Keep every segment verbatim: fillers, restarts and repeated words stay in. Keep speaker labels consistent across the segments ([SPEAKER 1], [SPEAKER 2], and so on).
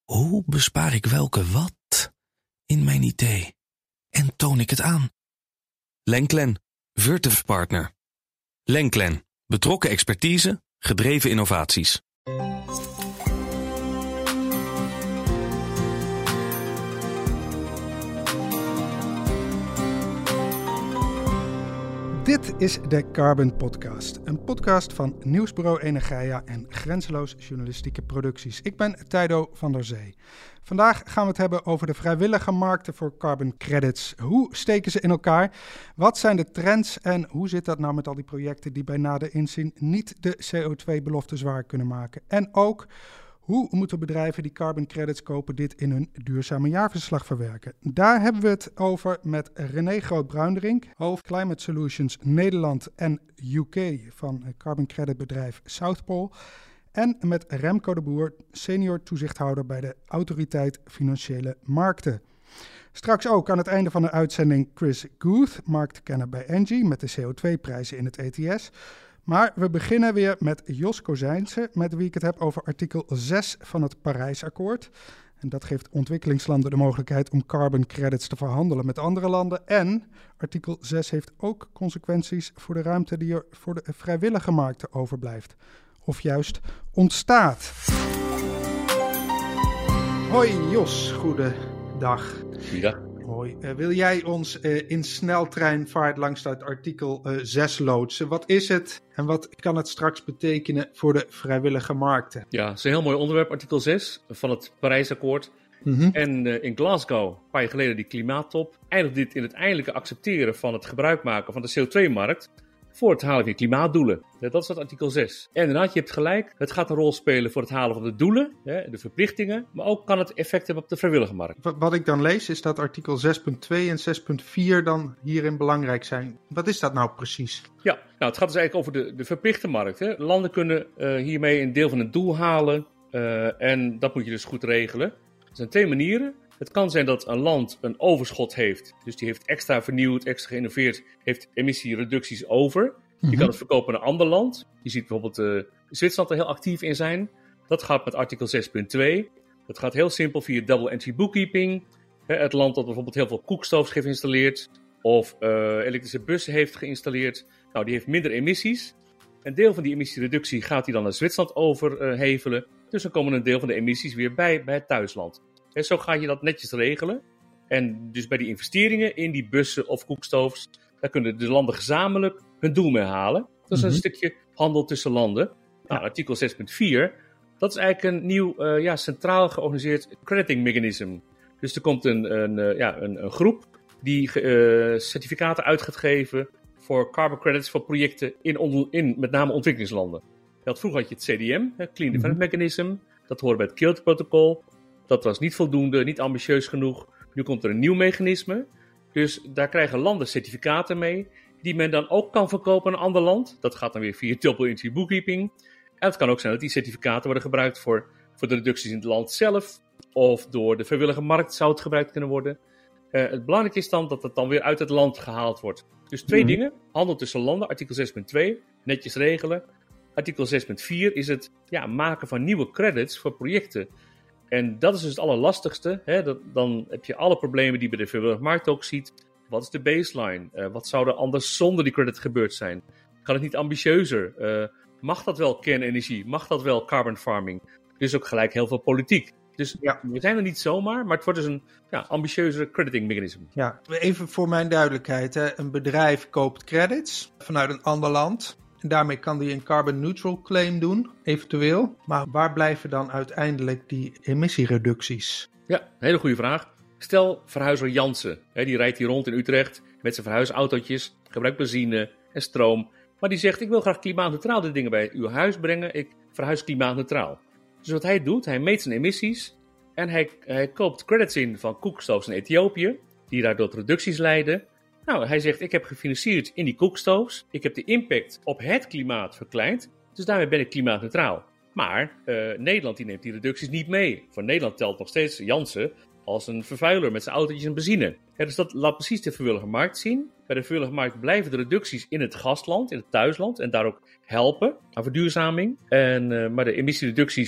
[SPEAKER 1] Hoe bespaar ik welke wat in mijn idee? En toon ik het aan? Lenklen, Virtuf Partner. Lenklen, betrokken expertise, gedreven innovaties.
[SPEAKER 2] Dit is de Carbon Podcast, een podcast van Nieuwsbureau Energia en Grenzeloos Journalistieke Producties. Ik ben Tijdo van der Zee. Vandaag gaan we het hebben over de vrijwillige markten voor carbon credits. Hoe steken ze in elkaar? Wat zijn de trends en hoe zit dat nou met al die projecten die bij nader inzien niet de C O twee beloftes waar kunnen maken? En ook, hoe moeten bedrijven die carbon credits kopen dit in hun duurzame jaarverslag verwerken? Daar hebben we het over met René Groot-Bruinderink, hoofd Climate Solutions Nederland en U K van carbon credit bedrijf Southpol. En met Remco de Boer, senior toezichthouder bij de Autoriteit Financiële Markten. Straks ook aan het einde van de uitzending Chris Guth, marktkenner bij Engie met de C O twee prijzen in het E T S. Maar we beginnen weer met Jos Kozijnse, met wie ik het heb over artikel zes van het Parijsakkoord. En dat geeft ontwikkelingslanden de mogelijkheid om carbon credits te verhandelen met andere landen. En artikel zes heeft ook consequenties voor de ruimte die er voor de vrijwillige markten overblijft. Of juist ontstaat. Hoi Jos, goedendag.
[SPEAKER 3] Goeiedag.
[SPEAKER 2] Hoi. Uh, wil jij ons uh, in sneltreinvaart langs dat artikel uh, zes loodsen? Wat is het en wat kan het straks betekenen voor de vrijwillige markten?
[SPEAKER 3] Ja, het is een heel mooi onderwerp, artikel zes van het Parijsakkoord.
[SPEAKER 2] Mm-hmm.
[SPEAKER 3] En uh, in Glasgow, een paar jaar geleden die klimaattop, eindigt dit in het eindelijke accepteren van het gebruik maken van de C O twee markt voor het halen van je klimaatdoelen. Ja, dat is het artikel zes. En inderdaad, je hebt gelijk, het gaat een rol spelen voor het halen van de doelen, hè, de verplichtingen, maar ook kan het effect hebben op de vrijwillige markt.
[SPEAKER 2] Wat, wat ik dan lees is dat artikel zes punt twee en zes punt vier dan hierin belangrijk zijn. Wat is dat nou precies?
[SPEAKER 3] Ja, nou, het gaat dus eigenlijk over de, de verplichte markt. Hè. Landen kunnen uh, hiermee een deel van het doel halen uh, en dat moet je dus goed regelen. Er zijn twee manieren. Het kan zijn dat een land een overschot heeft. Dus die heeft extra vernieuwd, extra geïnnoveerd, heeft emissiereducties over. Die
[SPEAKER 2] Mm-hmm.
[SPEAKER 3] kan het verkopen aan een ander land. Je ziet bijvoorbeeld uh, Zwitserland er heel actief in zijn. Dat gaat met artikel zes punt twee. Dat gaat heel simpel via double entry bookkeeping. Hè, het land dat bijvoorbeeld heel veel koekstoves heeft geïnstalleerd of uh, elektrische bussen heeft geïnstalleerd. Nou, die heeft minder emissies. Een deel van die emissiereductie gaat hij dan naar Zwitserland overhevelen. Uh, dus dan komen een deel van de emissies weer bij, bij het thuisland. En zo ga je dat netjes regelen. En dus bij die investeringen in die bussen of koekstoves, daar kunnen de landen gezamenlijk hun doel mee halen. Dat is mm-hmm. een stukje handel tussen landen. Nou, artikel zes punt vier, dat is eigenlijk een nieuw uh, ja, centraal georganiseerd crediting mechanism. Dus er komt een, een, uh, ja, een, een groep die uh, certificaten uit gaat geven voor carbon credits voor projecten in, on, in met name ontwikkelingslanden. Dat vroeger had je het C D M, het Clean Development mm-hmm. Mechanism. Dat hoorde bij het Kyoto-protocol. Dat was niet voldoende, niet ambitieus genoeg. Nu komt er een nieuw mechanisme. Dus daar krijgen landen certificaten mee, die men dan ook kan verkopen aan een ander land. Dat gaat dan weer via double entry bookkeeping. En het kan ook zijn dat die certificaten worden gebruikt voor, voor de reducties in het land zelf. Of door de vrijwillige markt zou het gebruikt kunnen worden. Uh, het belangrijke is dan dat het dan weer uit het land gehaald wordt. Dus twee mm-hmm. dingen. Handel tussen landen, artikel zes punt twee. Netjes regelen. Artikel zes punt vier is het ja, maken van nieuwe credits voor projecten. En dat is dus het allerlastigste. Hè? Dat, dan heb je alle problemen die bij de vrijwillige markt ook ziet. Wat is de baseline? Uh, wat zou er anders zonder die credit gebeurd zijn? Kan het niet ambitieuzer? Uh, mag dat wel kernenergie? Mag dat wel carbon farming? Dus ook gelijk heel veel politiek. Dus ja, we zijn er niet zomaar, maar het wordt dus een ja, ambitieuzer crediting mechanism.
[SPEAKER 2] Ja, even voor mijn duidelijkheid. Hè. Een bedrijf koopt credits vanuit een ander land. En daarmee kan die een carbon neutral claim doen, eventueel. Maar waar blijven dan uiteindelijk die emissiereducties?
[SPEAKER 3] Ja, een hele goede vraag. Stel verhuizer Jansen, hè, die rijdt hier rond in Utrecht met zijn verhuisautootjes, gebruikt benzine en stroom. Maar die zegt, ik wil graag klimaatneutraal de dingen bij uw huis brengen, ik verhuis klimaatneutraal. Dus wat hij doet, hij meet zijn emissies en hij, hij koopt credits in van koekstoves in Ethiopië, die daardoor tot reducties leiden. Nou, hij zegt, ik heb gefinancierd in die koekstoves, ik heb de impact op het klimaat verkleind, dus daarmee ben ik klimaatneutraal. Maar uh, Nederland die neemt die reducties niet mee. Voor Nederland telt nog steeds Jansen als een vervuiler met zijn autootjes en benzine. Ja, dus dat laat precies de vrijwillige markt zien. Bij de vrijwillige markt blijven de reducties in het gastland, in het thuisland, en daar ook helpen aan verduurzaming. En, uh, maar de emissiereducties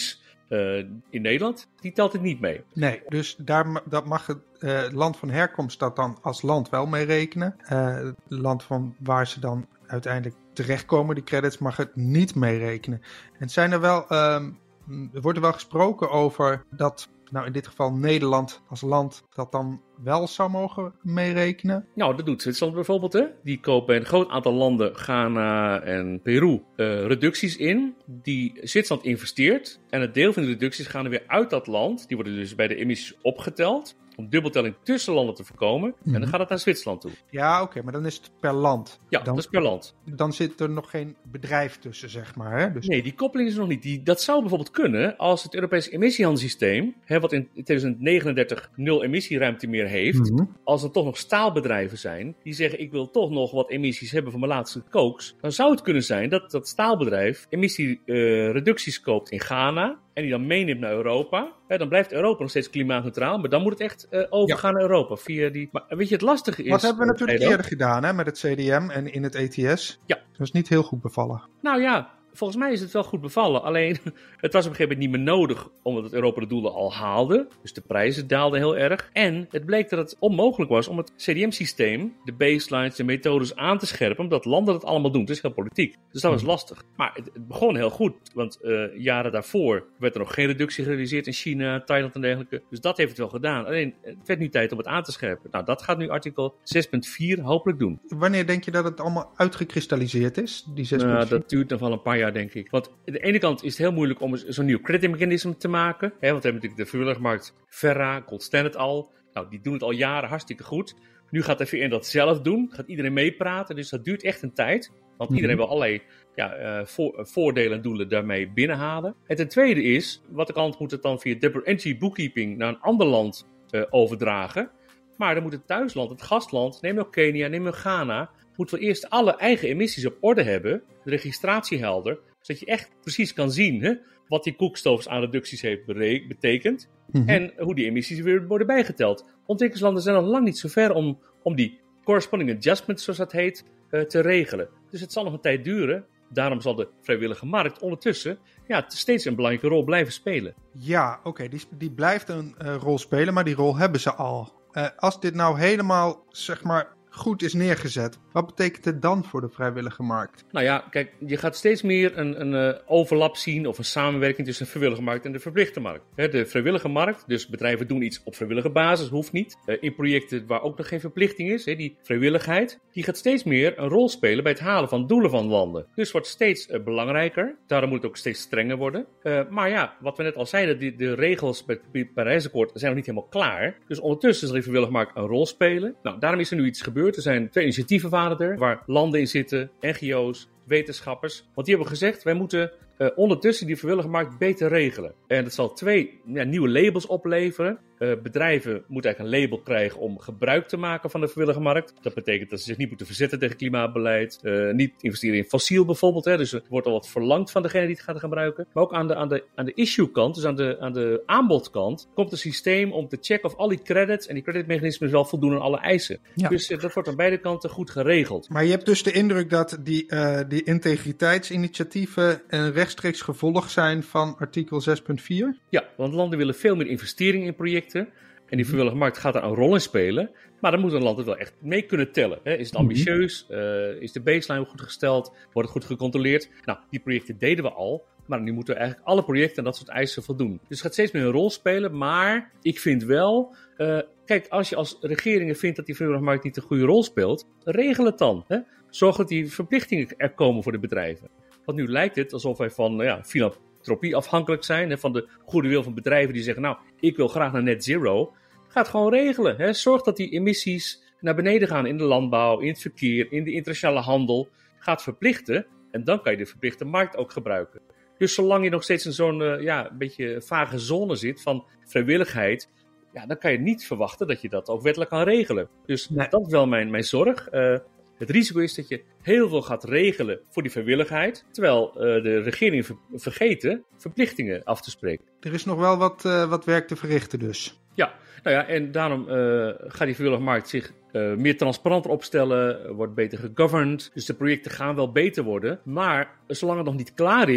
[SPEAKER 3] Uh, in Nederland, die telt het niet mee.
[SPEAKER 2] Nee, dus daar dat mag het uh, land van herkomst dat dan als land wel mee rekenen. Uh, het land van waar ze dan uiteindelijk terechtkomen, die credits, mag het niet mee rekenen. En zijn er wel, uh, er wordt er wel gesproken over dat, nou in dit geval Nederland als land, dat dan wel zou mogen meerekenen?
[SPEAKER 3] Nou, dat doet Zwitserland bijvoorbeeld. Hè? Die kopen bij een groot aantal landen, Ghana en Peru, uh, reducties in die Zwitserland investeert. En een deel van de reducties gaan er weer uit dat land. Die worden dus bij de emissies opgeteld om dubbeltelling tussen landen te voorkomen. Mm-hmm. En dan gaat het naar Zwitserland toe.
[SPEAKER 2] Ja, oké, okay, maar dan is het per land.
[SPEAKER 3] Ja,
[SPEAKER 2] dan,
[SPEAKER 3] dat is per land.
[SPEAKER 2] Dan zit er nog geen bedrijf tussen, zeg maar. Hè? Dus...
[SPEAKER 3] Nee, die koppeling is er nog niet. Die, dat zou bijvoorbeeld kunnen als het Europese emissiehandelssysteem, hè, wat in tweeduizend negenendertig nul emissieruimte meer heeft, mm-hmm. als er toch nog staalbedrijven zijn die zeggen ik wil toch nog wat emissies hebben van mijn laatste kooks, dan zou het kunnen zijn dat dat staalbedrijf emissiereducties uh, koopt in Ghana en die dan meeneemt naar Europa. Ja, dan blijft Europa nog steeds klimaatneutraal, maar dan moet het echt uh, overgaan ja. naar Europa. Via die... Maar weet je, het lastige is...
[SPEAKER 2] Wat hebben we natuurlijk eerder gedaan, hè, met het C D M en in het E T S.
[SPEAKER 3] Ja.
[SPEAKER 2] Dat is niet heel goed bevallen.
[SPEAKER 3] Nou ja, volgens mij is het wel goed bevallen. Alleen, het was op een gegeven moment niet meer nodig, omdat het Europa de doelen al haalde. Dus de prijzen daalden heel erg. En het bleek dat het onmogelijk was om het C D M-systeem, de baselines, de methodes aan te scherpen, omdat landen dat allemaal doen. Het is heel politiek. Dus dat was lastig. Maar het, het begon heel goed, want uh, jaren daarvoor werd er nog geen reductie gerealiseerd in China, Thailand en dergelijke. Dus dat heeft het wel gedaan. Alleen, het werd nu tijd om het aan te scherpen. Nou, dat gaat nu artikel zes punt vier hopelijk doen.
[SPEAKER 2] Wanneer denk je dat het allemaal uitgekristalliseerd is, die zes punt vier?
[SPEAKER 3] Nou, dat duurt nog wel een paar jaar, denk ik. Want aan de ene kant is het heel moeilijk om zo'n nieuw creditmechanisme te maken. Hè, want we hebben natuurlijk de vrijwilligersmarkt Verra, Gold Standard al. Nou, die doen het al jaren hartstikke goed. Nu gaat de V N dat zelf doen. Gaat iedereen meepraten. Dus dat duurt echt een tijd. Want mm-hmm. iedereen wil allerlei ja, uh, voor, uh, voordelen en doelen daarmee binnenhalen. En ten tweede is, wat de klant moet het dan via double entry bookkeeping naar een ander land uh, overdragen. Maar dan moet het thuisland, het gastland, neem ook Kenia, neem ook Ghana, moet wel eerst alle eigen emissies op orde hebben. De registratie helder. Zodat je echt precies kan zien hè, wat die koekstoves aan reducties heeft bere- betekend. Mm-hmm. En hoe die emissies weer worden bijgeteld. Ontwikkelingslanden zijn nog lang niet zo ver om, om die corresponding adjustments, zoals dat heet, uh, te regelen. Dus het zal nog een tijd duren. Daarom zal de vrijwillige markt ondertussen ja, steeds een belangrijke rol blijven spelen.
[SPEAKER 2] Ja, oké, okay, die, die blijft een uh, rol spelen, maar die rol hebben ze al. Uh, als dit nou helemaal, zeg maar, goed is neergezet, wat betekent het dan voor de vrijwillige markt?
[SPEAKER 3] Nou ja, kijk, je gaat steeds meer een, een uh, overlap zien of een samenwerking tussen de vrijwillige markt en de verplichte markt. He, de vrijwillige markt, dus bedrijven doen iets op vrijwillige basis, hoeft niet. Uh, in projecten waar ook nog geen verplichting is, he, die vrijwilligheid, die gaat steeds meer een rol spelen bij het halen van doelen van landen. Dus het wordt steeds uh, belangrijker, daarom moet het ook steeds strenger worden. Uh, maar ja, wat we net al zeiden, die, de regels bij het Parijsakkoord zijn nog niet helemaal klaar. Dus ondertussen zal die vrijwillige markt een rol spelen. Nou, daarom is er nu iets gebeurd. Er zijn twee initiatieven waren er, waar landen in zitten, N G O's, wetenschappers. Want die hebben gezegd, wij moeten uh, ondertussen die vrijwillige markt beter regelen. En dat zal twee ja, nieuwe labels opleveren. Uh, bedrijven moeten eigenlijk een label krijgen om gebruik te maken van de vrijwillige markt. Dat betekent dat ze zich niet moeten verzetten tegen klimaatbeleid. Uh, niet investeren in fossiel bijvoorbeeld. Hè. Dus er wordt al wat verlangd van degene die het gaat gebruiken. Maar ook aan de, aan de, aan de issue kant, dus aan de, aan de aanbodkant, komt een systeem om te checken of al die credits en die creditmechanismen wel voldoen aan alle eisen. Ja. Dus uh, dat wordt aan beide kanten goed geregeld.
[SPEAKER 2] Maar je hebt dus de indruk dat die, uh, die integriteitsinitiatieven een rechtstreeks gevolg zijn van artikel zes punt vier?
[SPEAKER 3] Ja, want landen willen veel meer investeringen in projecten. En die vrijwillige markt gaat daar een rol in spelen. Maar dan moet een land het wel echt mee kunnen tellen. Hè? Is het ambitieus? Uh, is de baseline goed gesteld? Wordt het goed gecontroleerd? Nou, die projecten deden we al. Maar nu moeten we eigenlijk alle projecten aan dat soort eisen voldoen. Dus het gaat steeds meer een rol spelen. Maar ik vind wel... Uh, kijk, als je als regeringen vindt dat die vrijwillige markt niet een goede rol speelt, regel het dan. Hè? Zorg dat die verplichtingen er komen voor de bedrijven. Want nu lijkt het alsof wij van nou ja, filantropie afhankelijk zijn. Hè? Van de goede wil van bedrijven die zeggen, nou, ik wil graag naar net zero. Ga het gewoon regelen. Hè? Zorg dat die emissies naar beneden gaan in de landbouw, in het verkeer, in de internationale handel. Ga het verplichten en dan kan je de verplichte markt ook gebruiken. Dus zolang je nog steeds in zo'n uh, ja, een beetje vage zone zit van vrijwilligheid, ja, dan kan je niet verwachten dat je dat ook wettelijk kan regelen. Dus nee. Dat is wel mijn, mijn zorg. Uh, het risico is dat je heel veel gaat regelen voor die vrijwilligheid, terwijl uh, de regeringen ver- vergeten verplichtingen af te spreken.
[SPEAKER 2] Er is nog wel wat, uh, wat werk te verrichten dus.
[SPEAKER 3] Ja, nou ja, en daarom uh, gaat die vrijwillige markt zich uh, meer transparanter opstellen, wordt beter gegoverned. Dus de projecten gaan wel beter worden. Maar zolang het nog niet klaar is,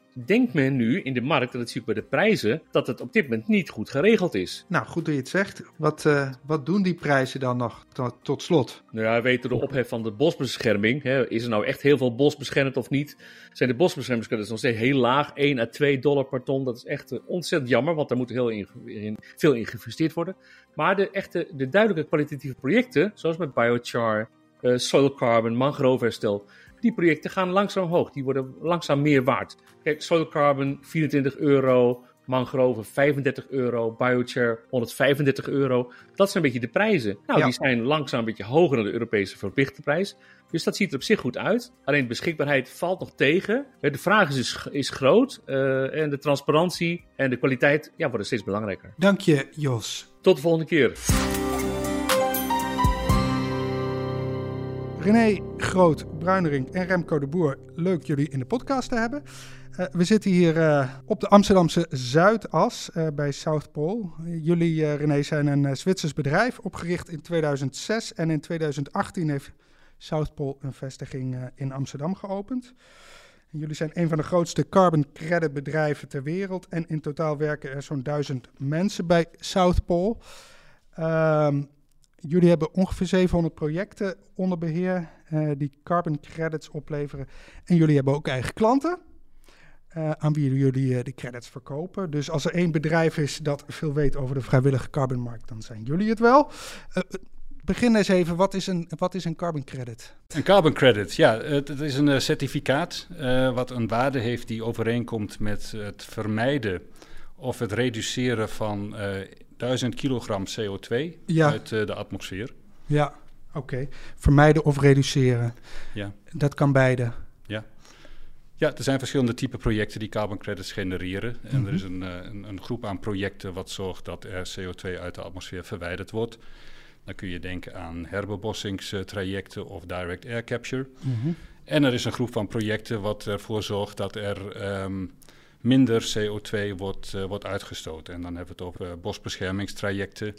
[SPEAKER 3] denkt men nu in de markt, en dat zie ik bij de prijzen, dat het op dit moment niet goed geregeld is.
[SPEAKER 2] Nou, goed dat je het zegt. Wat, uh, wat doen die prijzen dan nog tot, tot slot?
[SPEAKER 3] Nou ja, we weten de ophef van de bosbescherming. Hè. Is er nou echt heel veel bos beschermd of niet? Zijn de bosbeschermingscredits nog steeds heel laag? één à twee dollar per ton. Dat is echt uh, ontzettend jammer, want daar moet heel in, in, veel in geïnvesteerd worden. Maar de echte, de duidelijke kwalitatieve projecten, zoals met biochar, uh, soil carbon, mangroveherstel, die projecten gaan langzaam omhoog. Die worden langzaam meer waard. Kijk, soil carbon vierentwintig euro, mangrove vijfendertig euro, biochar honderdvijfendertig euro. Dat zijn een beetje de prijzen. Nou, ja. Die zijn langzaam een beetje hoger dan de Europese verplichte prijs. Dus dat ziet er op zich goed uit. Alleen de beschikbaarheid valt nog tegen. De vraag is, is, is groot. Uh, en de transparantie en de kwaliteit ja, worden steeds belangrijker.
[SPEAKER 2] Dank je, Jos.
[SPEAKER 3] Tot de volgende keer.
[SPEAKER 2] René Groot, Bruinering en Remco de Boer, leuk jullie in de podcast te hebben. Uh, we zitten hier uh, op de Amsterdamse Zuidas uh, bij South Pole. Uh, jullie, uh, René, zijn een uh, Zwitsers bedrijf, opgericht in tweeduizend zes. En in tweeduizend achttien heeft South Pole een vestiging uh, in Amsterdam geopend. En jullie zijn een van de grootste carbon credit bedrijven ter wereld. En in totaal werken er zo'n duizend mensen bij South Pole. Uh, Jullie hebben ongeveer zevenhonderd projecten onder beheer uh, die carbon credits opleveren. En jullie hebben ook eigen klanten uh, aan wie jullie uh, de credits verkopen. Dus als er één bedrijf is dat veel weet over de vrijwillige carbonmarkt, dan zijn jullie het wel. Uh, begin eens even, wat is een, wat is een carbon credit?
[SPEAKER 4] Een carbon credit, ja, het, het is een uh, certificaat uh, wat een waarde heeft die overeenkomt met het vermijden of het reduceren van Uh, duizend kilogram C O twee ja. uit uh, de atmosfeer.
[SPEAKER 2] Ja, oké. Okay. Vermijden of reduceren.
[SPEAKER 4] Ja. Dat
[SPEAKER 2] kan beide.
[SPEAKER 4] Ja. Ja, er zijn verschillende typen projecten die carbon credits genereren. En mm-hmm. er is een, een, een groep aan projecten wat zorgt dat er C O twee uit de atmosfeer verwijderd wordt. Dan kun je denken aan herbebossingstrajecten of direct air capture. Mm-hmm. En er is een groep van projecten wat ervoor zorgt dat er Um, minder C O twee wordt, uh, wordt uitgestoten. En dan hebben we het over uh, bosbeschermingstrajecten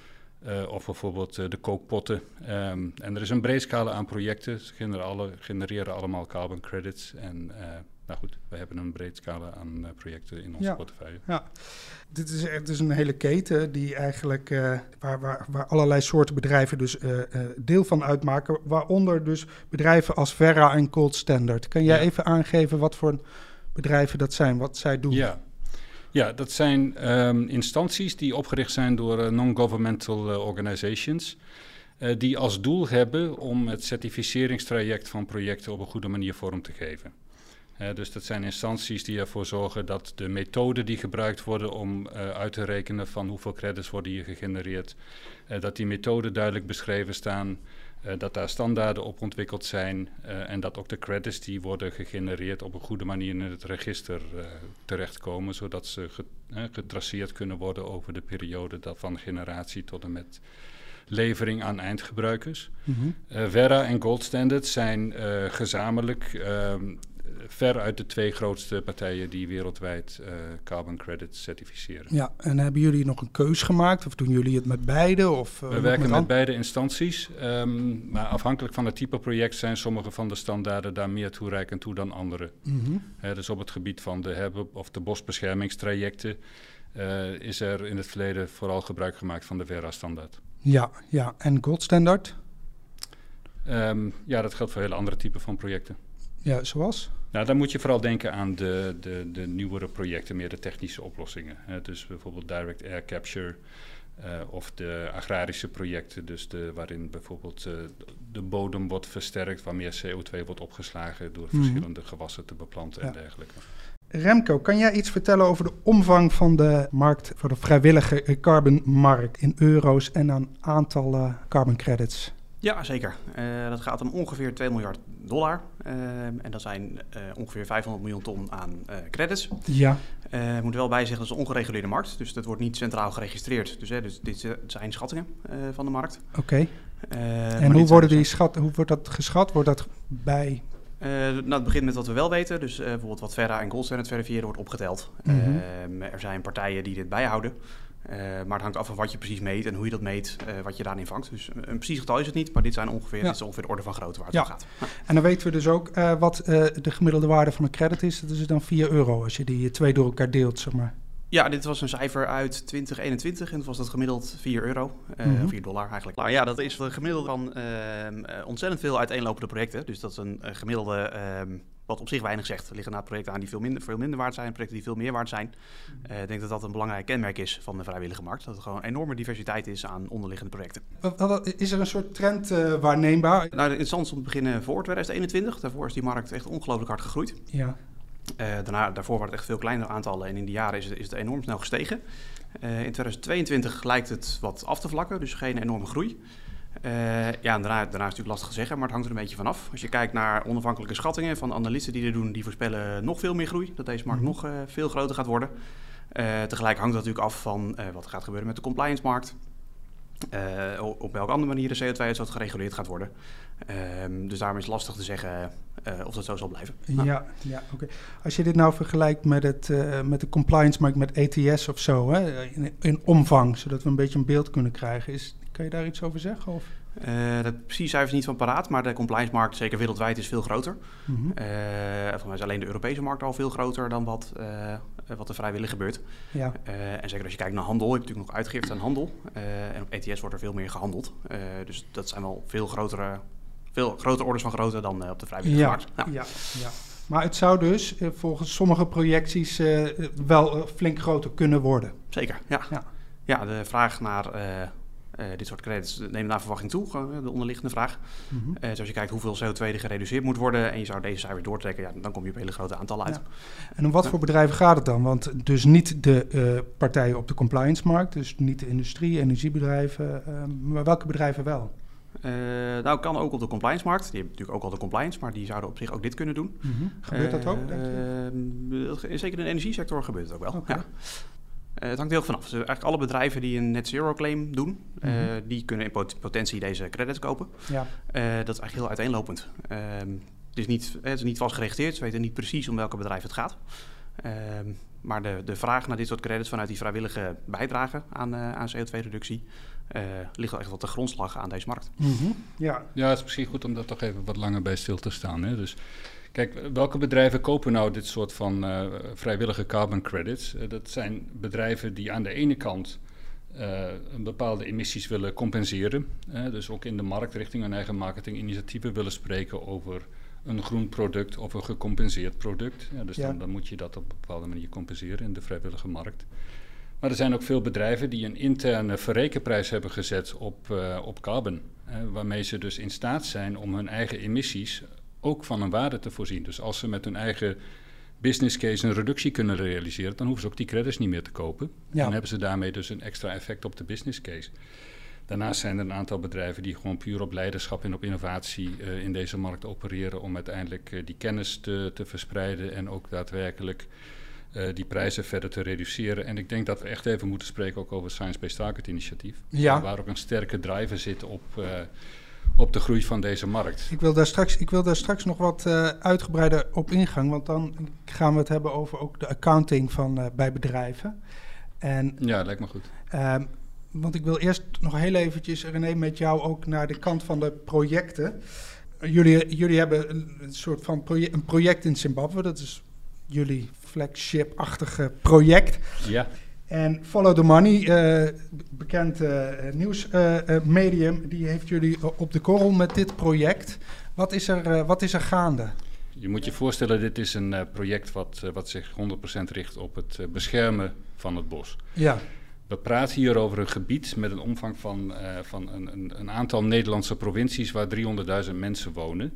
[SPEAKER 4] uh, of bijvoorbeeld uh, de kookpotten. Um, en er is een breed scala aan projecten. Ze genereren, alle, genereren allemaal carbon credits. En uh, nou goed, we hebben een breed scala aan uh, projecten in onze
[SPEAKER 2] ja.
[SPEAKER 4] portefeuille.
[SPEAKER 2] Ja, dit is echt dus een hele keten die eigenlijk uh, waar, waar, waar allerlei soorten bedrijven dus uh, uh, deel van uitmaken. Waaronder dus bedrijven als Verra en Gold Standard. Kan jij ja. even aangeven wat voor bedrijven dat zijn, wat zij doen?
[SPEAKER 4] Ja, ja dat zijn um, instanties die opgericht zijn door uh, non-governmental uh, organizations. Uh, die als doel hebben om het certificeringstraject van projecten op een goede manier vorm te geven. Uh, dus dat zijn instanties die ervoor zorgen dat de methoden die gebruikt worden om uh, uit te rekenen van hoeveel credits worden hier gegenereerd, uh, dat die methoden duidelijk beschreven staan. Uh, dat daar standaarden op ontwikkeld zijn uh, en dat ook de credits die worden gegenereerd op een goede manier in het register uh, terechtkomen, zodat ze get, uh, getraceerd kunnen worden over de periode dat van generatie tot en met levering aan eindgebruikers. Mm-hmm. Uh, Verra en Gold Standard zijn uh, gezamenlijk uh, veruit de twee grootste partijen die wereldwijd uh, carbon credits certificeren.
[SPEAKER 2] Ja, en hebben jullie nog een keus gemaakt of doen jullie het met beide? Of, uh,
[SPEAKER 4] We werken met, met beide instanties, um, maar afhankelijk van het type project zijn sommige van de standaarden daar meer toereikend toe dan andere. Mm-hmm. Uh, dus op het gebied van de herbe- of de bosbeschermingstrajecten uh, is er in het verleden vooral gebruik gemaakt van de Verra-standaard.
[SPEAKER 2] Ja, ja, en Gold Standard?
[SPEAKER 4] Um, ja, dat geldt voor hele andere typen van projecten.
[SPEAKER 2] Ja, zoals?
[SPEAKER 4] Nou, dan moet je vooral denken aan de, de, de nieuwere projecten, meer de technische oplossingen. Hè. Dus bijvoorbeeld direct air capture uh, of de agrarische projecten, dus de, waarin bijvoorbeeld uh, de bodem wordt versterkt, waar meer C O twee wordt opgeslagen door mm-hmm. verschillende gewassen te beplanten ja. en dergelijke.
[SPEAKER 2] Remco, kan jij iets vertellen over de omvang van de markt voor de vrijwillige carbonmarkt in euro's en aan aantallen carbon credits?
[SPEAKER 5] Ja, zeker. Uh, dat gaat om ongeveer twee miljard dollar. Uh, en dat zijn uh, ongeveer vijfhonderd miljoen ton aan uh, credits.
[SPEAKER 2] Ja.
[SPEAKER 5] Uh, ik moet er wel bij zeggen, dat is een ongereguleerde markt. Dus dat wordt niet centraal geregistreerd. Dus, hè, dus dit zijn schattingen uh, van de markt.
[SPEAKER 2] Oké. Okay. Uh, en hoe, worden die schat, hoe wordt dat geschat? Wordt dat bij...
[SPEAKER 5] Uh, nou, het begint met wat we wel weten. Dus uh, bijvoorbeeld wat Verra en Gold Standard verifiëren wordt opgeteld. Mm-hmm. Uh, er zijn partijen die dit bijhouden. Uh, maar het hangt af van wat je precies meet en hoe je dat meet, uh, wat je daarin vangt. Dus een, een precies getal is het niet, maar dit, zijn ongeveer, ja. dit is ongeveer de orde van grootte waar het
[SPEAKER 2] ja.
[SPEAKER 5] om gaat. Ja.
[SPEAKER 2] En dan weten we dus ook uh, wat uh, de gemiddelde waarde van een credit is. Dat is dan vier euro als je die twee door elkaar deelt, zeg maar.
[SPEAKER 5] Ja, dit was een cijfer uit twintig eenentwintig en dat was dat gemiddeld vier euro, uh, mm-hmm. vier dollar eigenlijk. Nou ja, dat is een gemiddelde van uh, ontzettend veel uiteenlopende projecten. Dus dat is een uh, gemiddelde, uh, wat op zich weinig zegt. Er liggen na projecten aan die veel minder, veel minder waard zijn, projecten die veel meer waard zijn. Uh, ik denk dat dat een belangrijk kenmerk is van de vrijwillige markt. Dat er gewoon een enorme diversiteit is aan onderliggende projecten.
[SPEAKER 2] Is er een soort trend uh, waarneembaar?
[SPEAKER 5] Nou, interessant is om te beginnen voor twintig eenentwintig. Daarvoor is die markt echt ongelooflijk hard gegroeid.
[SPEAKER 2] Ja.
[SPEAKER 5] Uh, daarna, daarvoor waren het echt veel kleinere aantallen en in die jaren is het, is het enorm snel gestegen. Uh, in twintig tweeëntwintig lijkt het wat af te vlakken, dus geen enorme groei. Uh, ja, en daarna, daarna is het natuurlijk lastig te zeggen, maar het hangt er een beetje vanaf. Als je kijkt naar onafhankelijke schattingen van analisten die er doen, die voorspellen nog veel meer groei, dat deze markt mm-hmm. nog uh, veel groter gaat worden. Uh, tegelijk hangt dat natuurlijk af van uh, wat er gaat gebeuren met de compliance-markt. Uh, op welke andere manier de C O twee uitstoot gereguleerd gaat worden. Um, dus daarom is het lastig te zeggen uh, of dat zo zal blijven.
[SPEAKER 2] Ja, nou. ja oké. Okay. Als je dit nou vergelijkt met, het, uh, met de compliance-markt, met E T S of zo, hè, in, in omvang, zodat we een beetje een beeld kunnen krijgen, is, kan je daar iets over zeggen? Of?
[SPEAKER 5] Uh, de precies cijfers niet van paraat, maar de compliance-markt, zeker wereldwijd, is veel groter. Mm-hmm. Uh, volgens mij is alleen de Europese markt al veel groter dan wat, uh, wat er vrijwillig gebeurt. Ja. Uh, en zeker als je kijkt naar handel, heb je natuurlijk nog uitgifte aan handel. Uh, en op E T S wordt er veel meer gehandeld. Uh, dus dat zijn wel veel grotere, veel grotere orders van grootte dan uh, op de vrijwillige
[SPEAKER 2] ja.
[SPEAKER 5] markt. Nou.
[SPEAKER 2] Ja, ja. Maar het zou dus uh, volgens sommige projecties uh, wel uh, flink groter kunnen worden.
[SPEAKER 5] Zeker, ja. Ja, ja de vraag naar... Uh, Uh, dit soort credits nemen naar verwachting toe, uh, de onderliggende vraag. Mm-hmm. Uh, dus als je kijkt hoeveel C O twee er gereduceerd moet worden en je zou deze cijfers doortrekken, ja, dan kom je op hele grote aantallen uit.
[SPEAKER 2] Ja. En om wat ja. voor bedrijven gaat het dan? Want dus niet de uh, partijen op de compliance-markt, dus niet de industrie, energiebedrijven, uh, maar welke bedrijven wel?
[SPEAKER 5] Uh, nou, kan ook op de compliance-markt. Die hebben natuurlijk ook al de compliance, maar die zouden op zich ook dit kunnen doen.
[SPEAKER 2] Mm-hmm. Gebeurt uh, dat ook, denk je?
[SPEAKER 5] Uh, zeker in de energiesector gebeurt het ook wel.
[SPEAKER 2] Okay.
[SPEAKER 5] Ja. Uh, het hangt heel vanaf. Dus eigenlijk alle bedrijven die een net zero claim doen, mm-hmm. uh, die kunnen in pot- potentie deze credits kopen. Ja. Uh, dat is eigenlijk heel uiteenlopend. Uh, het, is niet, het is niet vast geregistreerd, ze weten niet precies om welke bedrijf het gaat. Uh, maar de, de vraag naar dit soort credits vanuit die vrijwillige bijdrage aan, uh, aan C O twee reductie uh, ligt wel echt wat de grondslag aan deze markt.
[SPEAKER 2] Mm-hmm. Ja.
[SPEAKER 4] ja, het is misschien goed om daar toch even wat langer bij stil te staan. Hè? Dus kijk, welke bedrijven kopen nou dit soort van uh, vrijwillige carbon credits? Uh, dat zijn bedrijven die aan de ene kant uh, een bepaalde emissies willen compenseren. Uh, dus ook in de markt richting hun eigen marketinginitiatieven willen spreken over een groen product of een gecompenseerd product. Ja, dus ja. Dan, dan moet je dat op een bepaalde manier compenseren in de vrijwillige markt. Maar er zijn ook veel bedrijven die een interne verrekenprijs hebben gezet op, uh, op carbon. Uh, waarmee ze dus in staat zijn om hun eigen emissies ook van een waarde te voorzien. Dus als ze met hun eigen business case een reductie kunnen realiseren, dan hoeven ze ook die credits niet meer te kopen. Ja. Dan hebben ze daarmee dus een extra effect op de business case. Daarnaast zijn er een aantal bedrijven die gewoon puur op leiderschap en op innovatie uh, in deze markt opereren om uiteindelijk uh, die kennis te, te verspreiden en ook daadwerkelijk uh, die prijzen verder te reduceren. En ik denk dat we echt even moeten spreken ook over het Science-Based Target initiatief. Ja. Waar ook een sterke driver zit op... Uh, op de groei van deze markt.
[SPEAKER 2] Ik wil daar straks, ik wil daar straks nog wat uh, uitgebreider op ingaan, want dan gaan we het hebben over ook de accounting van uh, bij bedrijven. En,
[SPEAKER 4] ja, lijkt me goed.
[SPEAKER 2] Uh, want ik wil eerst nog heel eventjes, René, met jou ook naar de kant van de projecten. Jullie, jullie hebben een, een soort van proje- een project in Zimbabwe, dat is jullie flagship-achtige project.
[SPEAKER 4] Ja.
[SPEAKER 2] En Follow the Money, uh, bekend uh, nieuwsmedium, uh, die heeft jullie op de korrel met dit project. Wat is er, uh, wat is er gaande?
[SPEAKER 4] Je moet je voorstellen, dit is een uh, project wat, uh, wat zich honderd procent richt op het uh, beschermen van het bos.
[SPEAKER 2] Ja.
[SPEAKER 4] We praten hier over een gebied met een omvang van, uh, van een, een, een aantal Nederlandse provincies waar driehonderdduizend mensen wonen.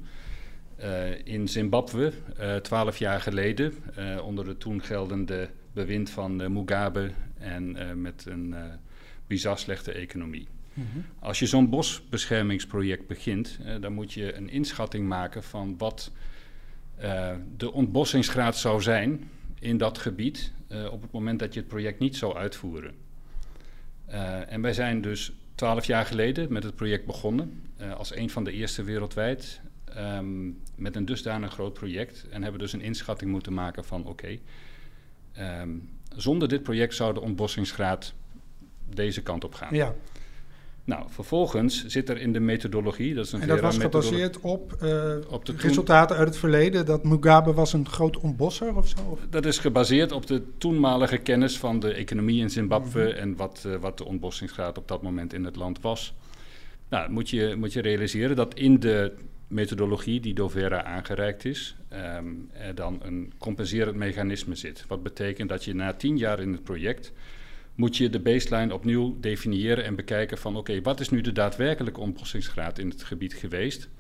[SPEAKER 4] Uh, in Zimbabwe, twaalf uh, jaar geleden, uh, onder de toen geldende bewind van uh, Mugabe en uh, met een uh, bizar slechte economie. Mm-hmm. Als je zo'n bosbeschermingsproject begint, uh, dan moet je een inschatting maken van wat uh, de ontbossingsgraad zou zijn in dat gebied uh, op het moment dat je het project niet zou uitvoeren. Uh, en wij zijn dus twaalf jaar geleden met het project begonnen, uh, als een van de eerste wereldwijd, um, met een dusdanig groot project en hebben dus een inschatting moeten maken van oké, okay, Um, zonder dit project zou de ontbossingsgraad deze kant op gaan.
[SPEAKER 2] Ja.
[SPEAKER 4] Nou, vervolgens zit er in de methodologie... Dat is een
[SPEAKER 2] en dat was gebaseerd op, uh, op de resultaten toen... uit het verleden... dat Mugabe was een groot ontbosser of zo? Of?
[SPEAKER 4] Dat is gebaseerd op de toenmalige kennis van de economie in Zimbabwe... Mm-hmm. en wat, uh, wat de ontbossingsgraad op dat moment in het land was. Nou, moet je, moet je realiseren dat in de methodologie die door Verra aangereikt is... Um, er dan een compenserend mechanisme zit. Wat betekent dat je na tien jaar in het project... moet je de baseline opnieuw definiëren en bekijken van... oké, okay, wat is nu de daadwerkelijke ontbossingsgraad in het gebied geweest?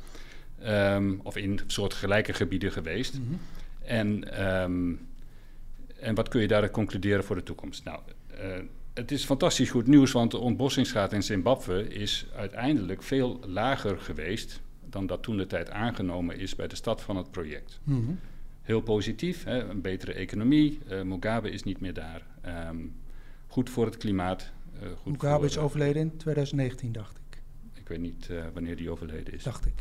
[SPEAKER 4] Um, of in soortgelijke gebieden geweest. Mm-hmm. En, um, en wat kun je daaruit concluderen voor de toekomst? Nou, uh, het is fantastisch goed nieuws, want de ontbossingsgraad in Zimbabwe... is uiteindelijk veel lager geweest... dan dat toen de tijd aangenomen is bij de start van het project. Mm-hmm. Heel positief, hè? Een betere economie. Uh, Mugabe is niet meer daar. Um, Goed voor het klimaat. Uh, goed
[SPEAKER 2] Mugabe
[SPEAKER 4] voor,
[SPEAKER 2] is overleden in twintig negentien, dacht ik.
[SPEAKER 4] Ik weet niet uh, wanneer die overleden is.
[SPEAKER 2] Dacht ik.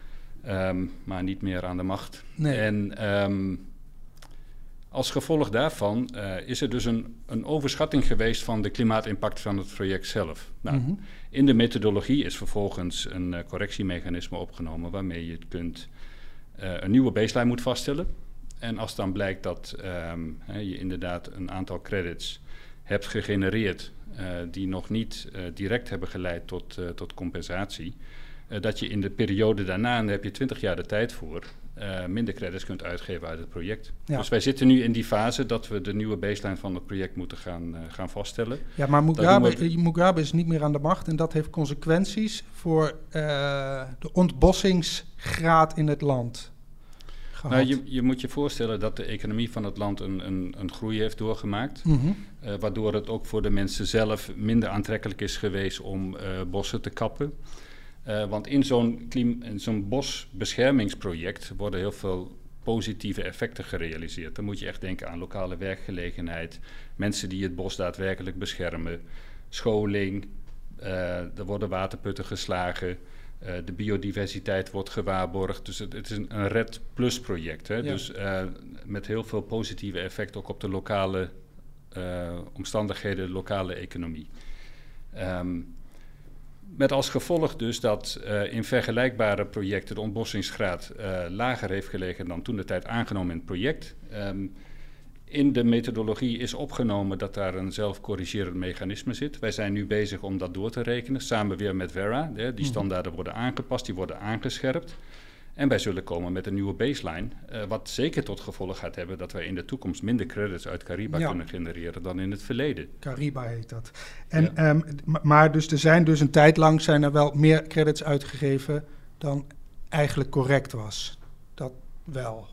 [SPEAKER 4] Um, maar niet meer aan de macht.
[SPEAKER 2] Nee.
[SPEAKER 4] En um, als gevolg daarvan uh, is er dus een, een overschatting geweest van de klimaatimpact van het project zelf. Nou, mm-hmm. In de methodologie is vervolgens een uh, correctiemechanisme opgenomen... waarmee je kunt, uh, een nieuwe baseline moet vaststellen. En als dan blijkt dat um, he, je inderdaad een aantal credits... hebt gegenereerd uh, die nog niet uh, direct hebben geleid tot, uh, tot compensatie... Uh, dat je in de periode daarna, en daar heb je twintig jaar de tijd voor... Uh, minder credits kunt uitgeven uit het project. Ja. Dus wij zitten nu in die fase dat we de nieuwe baseline van het project moeten gaan, uh, gaan vaststellen.
[SPEAKER 2] Ja, maar Mugabe, we... Mugabe is niet meer aan de macht... en dat heeft consequenties voor uh, de ontbossingsgraad in het land...
[SPEAKER 4] Nou, je, je moet je voorstellen dat de economie van het land een, een, een groei heeft doorgemaakt. Mm-hmm. Uh, waardoor het ook voor de mensen zelf minder aantrekkelijk is geweest om uh, bossen te kappen. Uh, want in zo'n, klim, in zo'n bosbeschermingsproject worden heel veel positieve effecten gerealiseerd. Dan moet je echt denken aan lokale werkgelegenheid, mensen die het bos daadwerkelijk beschermen, scholing, uh, er worden waterputten geslagen. Uh, de biodiversiteit wordt gewaarborgd. Dus het, het is een, een R E D Plus project. Hè? Ja. Dus uh, met heel veel positieve effecten ook op de lokale uh, omstandigheden, de lokale economie. Um, met als gevolg dus dat uh, in vergelijkbare projecten de ontbossingsgraad uh, lager heeft gelegen dan toen de tijd aangenomen in het project. Um, In de methodologie is opgenomen dat daar een zelfcorrigerend mechanisme zit. Wij zijn nu bezig om dat door te rekenen, samen weer met Verra. Die standaarden worden aangepast, die worden aangescherpt. En wij zullen komen met een nieuwe baseline, uh, wat zeker tot gevolg gaat hebben dat wij in de toekomst minder credits uit Kariba ja. kunnen genereren dan in het verleden.
[SPEAKER 2] Kariba heet dat. En, ja. um, maar dus er zijn dus een tijd lang zijn er wel meer credits uitgegeven dan eigenlijk correct was. Dat wel.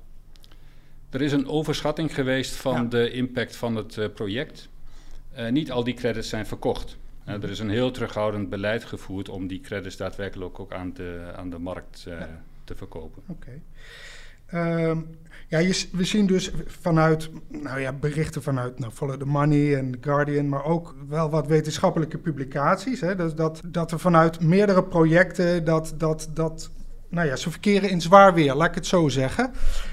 [SPEAKER 4] Er is een overschatting geweest van ja. de impact van het uh, project. Uh, niet al die credits zijn verkocht. Uh, er is een heel terughoudend beleid gevoerd om die credits daadwerkelijk ook aan de, aan de markt uh, ja. te verkopen.
[SPEAKER 2] Oké. Okay. Um, ja, je, we zien dus vanuit nou ja, berichten vanuit nou, Follow the Money en The Guardian, maar ook wel wat wetenschappelijke publicaties. Hè, dus dat, dat er vanuit meerdere projecten, dat, dat, dat, nou ja, ze verkeren in zwaar weer, laat ik het zo zeggen.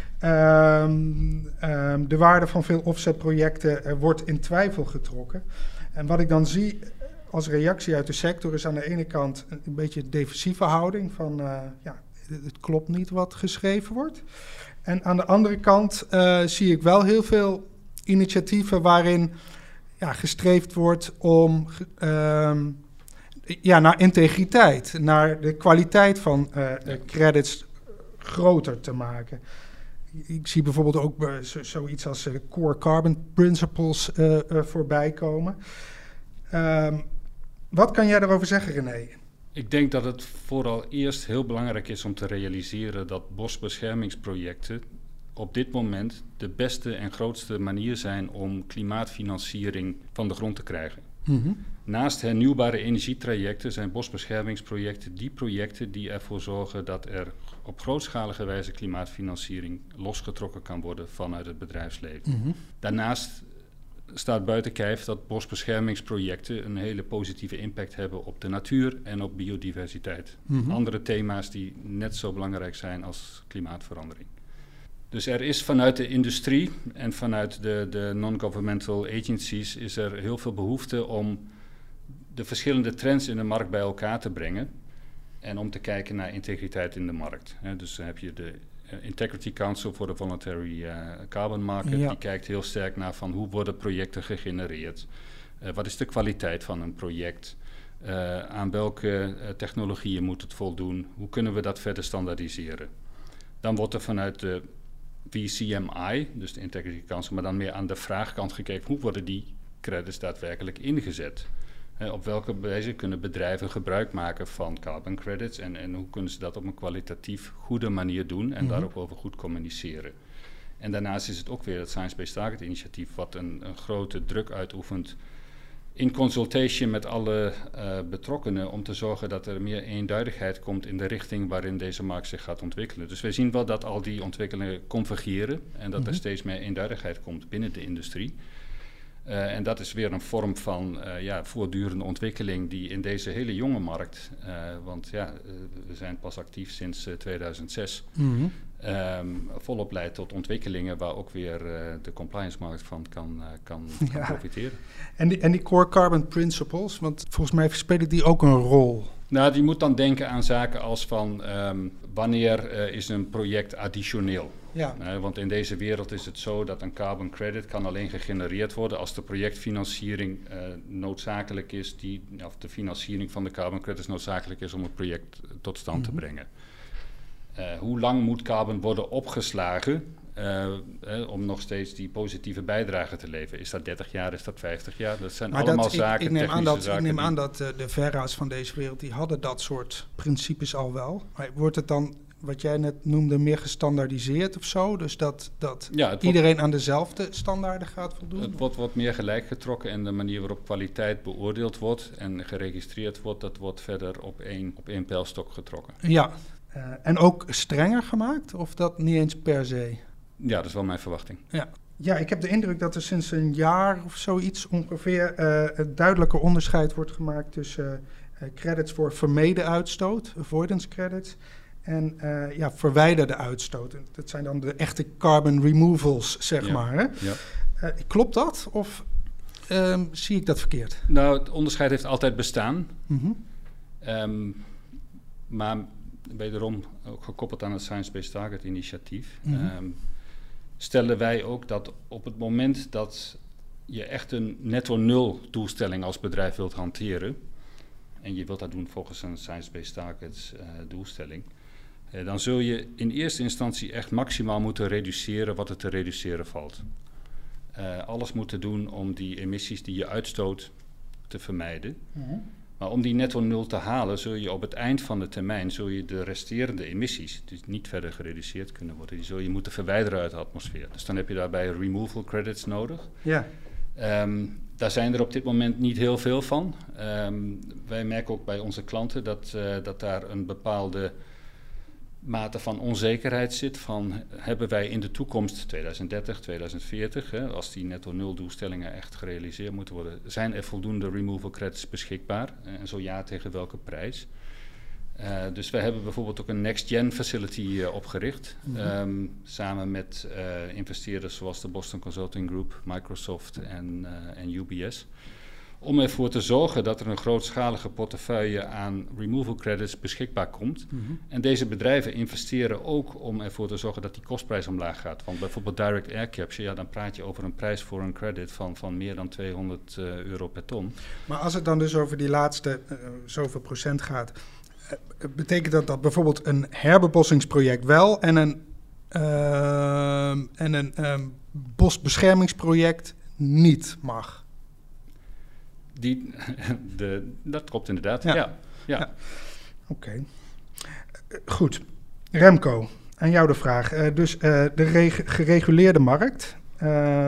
[SPEAKER 2] Um, um, de waarde van veel offsetprojecten uh, wordt in twijfel getrokken. En wat ik dan zie als reactie uit de sector is aan de ene kant een, een beetje defensieve houding van uh, ja, het klopt niet wat geschreven wordt. En aan de andere kant uh, zie ik wel heel veel initiatieven waarin ja, gestreefd wordt om um, ja, naar integriteit, naar de kwaliteit van uh, de credits groter te maken. Ik zie bijvoorbeeld ook uh, zo, zoiets als uh, Core Carbon Principles uh, uh, voorbij komen. Um, wat kan jij daarover zeggen, René?
[SPEAKER 4] Ik denk dat het vooral eerst heel belangrijk is om te realiseren dat bosbeschermingsprojecten op dit moment de beste en grootste manier zijn om klimaatfinanciering van de grond te krijgen. Mm-hmm. Naast hernieuwbare energietrajecten zijn bosbeschermingsprojecten die projecten die ervoor zorgen dat er op grootschalige wijze klimaatfinanciering losgetrokken kan worden vanuit het bedrijfsleven. Mm-hmm. Daarnaast staat buiten kijf dat bosbeschermingsprojecten een hele positieve impact hebben op de natuur en op biodiversiteit. Mm-hmm. Andere thema's die net zo belangrijk zijn als klimaatverandering. Dus er is vanuit de industrie en vanuit de, de non-governmental agencies is er heel veel behoefte om de verschillende trends in de markt bij elkaar te brengen en om te kijken naar integriteit in de markt. Hè. Dus dan heb je de uh, Integrity Council voor de Voluntary uh, Carbon Market. Ja. Die kijkt heel sterk naar van hoe worden projecten gegenereerd. Uh, wat is de kwaliteit van een project? Uh, aan welke uh, technologieën moet het voldoen? Hoe kunnen we dat verder standaardiseren? Dan wordt er vanuit de V C M I, dus de Integrity Council, maar dan meer aan de vraagkant gekeken. Hoe worden die credits daadwerkelijk ingezet? Uh, op welke wijze kunnen bedrijven gebruik maken van carbon credits en, en hoe kunnen ze dat op een kwalitatief goede manier doen en mm-hmm. daarop over goed communiceren? En daarnaast is het ook weer het Science-Based Target initiatief wat een, een grote druk uitoefent in consultation met alle uh, betrokkenen om te zorgen dat er meer eenduidigheid komt in de richting waarin deze markt zich gaat ontwikkelen. Dus wij zien wel dat al die ontwikkelingen convergeren en dat mm-hmm. er steeds meer eenduidigheid komt binnen de industrie. Uh, en dat is weer een vorm van uh, ja, voortdurende ontwikkeling die in deze hele jonge markt, uh, want ja, uh, we zijn pas actief sinds uh, tweeduizend zes, mm-hmm. um, volop leidt tot ontwikkelingen waar ook weer uh, de compliance-markt van kan, uh, kan, ja. kan profiteren.
[SPEAKER 2] En die, en die core carbon principles, want volgens mij spelen die ook een rol.
[SPEAKER 4] Nou, die moet dan denken aan zaken als van um, wanneer uh, is een project additioneel. Ja. Uh, want in deze wereld is het zo dat een carbon credit kan alleen gegenereerd worden als de projectfinanciering uh, noodzakelijk is, die, of de financiering van de carbon credits noodzakelijk is om het project tot stand mm-hmm. te brengen. Uh, hoe lang moet carbon worden opgeslagen uh, uh, om nog steeds die positieve bijdrage te leveren? Is dat dertig jaar, is dat vijftig jaar? Dat zijn maar allemaal dat, zaken,
[SPEAKER 2] ik, ik neem aan dat,
[SPEAKER 4] zaken.
[SPEAKER 2] Ik neem aan dat uh, de Verra's van deze wereld, die hadden dat soort principes al wel. Maar wordt het dan, wat jij net noemde, meer gestandaardiseerd of zo? Dus dat, dat ja, iedereen wordt, aan dezelfde standaarden gaat voldoen?
[SPEAKER 4] Het wordt wat meer gelijk getrokken en de manier waarop kwaliteit beoordeeld wordt en geregistreerd wordt, dat wordt verder op één, op één pijlstok getrokken.
[SPEAKER 2] Ja, uh, en ook strenger gemaakt of dat niet eens per se?
[SPEAKER 4] Ja, dat is wel mijn verwachting.
[SPEAKER 2] Ja. Ja, ik heb de indruk dat er sinds een jaar of zoiets ongeveer uh, het duidelijke onderscheid wordt gemaakt tussen uh, credits voor vermeden uitstoot, avoidance credits, en uh, ja, verwijderde uitstoot. Dat zijn dan de echte carbon removals, zeg ja. maar. Hè? Ja. Uh, klopt dat of uh, zie ik dat verkeerd?
[SPEAKER 4] Nou, het onderscheid heeft altijd bestaan. Mm-hmm. Um, maar wederom ook gekoppeld aan het Science-Based Target initiatief. Mm-hmm. Um, stellen wij ook dat op het moment dat je echt een netto nul doelstelling als bedrijf wilt hanteren, en je wilt dat doen volgens een Science-Based Targets uh, doelstelling, uh, dan zul je in eerste instantie echt maximaal moeten reduceren wat er te reduceren valt. Uh, alles moeten doen om die emissies die je uitstoot te vermijden. Mm-hmm. Maar om die netto nul te halen, zul je op het eind van de termijn zul je de resterende emissies, die niet verder gereduceerd kunnen worden, die zul je moeten verwijderen uit de atmosfeer. Dus dan heb je daarbij removal credits nodig. Ja. Um, daar zijn er op dit moment niet heel veel van. Um, wij merken ook bij onze klanten dat, uh, dat daar een bepaalde mate van onzekerheid zit van hebben wij in de toekomst tweeduizend dertig, tweeduizend veertig, hè, als die netto nul doelstellingen echt gerealiseerd moeten worden, zijn er voldoende removal credits beschikbaar? En zo ja, tegen welke prijs? Uh, dus wij hebben bijvoorbeeld ook een next-gen facility uh, opgericht, mm-hmm. um, samen met uh, investeerders zoals de Boston Consulting Group, Microsoft en, uh, en U B S, om ervoor te zorgen dat er een grootschalige portefeuille aan removal credits beschikbaar komt. Mm-hmm. En deze bedrijven investeren ook om ervoor te zorgen dat die kostprijs omlaag gaat. Want bijvoorbeeld direct air capture, ja, dan praat je over een prijs voor een credit van, van meer dan tweehonderd uh, euro per ton.
[SPEAKER 2] Maar als het dan dus over die laatste uh, zoveel procent gaat, uh, betekent dat dat bijvoorbeeld een herbebossingsproject wel en een, uh, en een um, bosbeschermingsproject niet mag?
[SPEAKER 4] Die, de, dat klopt inderdaad, ja. ja, ja. ja.
[SPEAKER 2] Oké. Okay. Uh, goed. Remco, aan jou de vraag. Uh, dus uh, de reg- gereguleerde markt uh,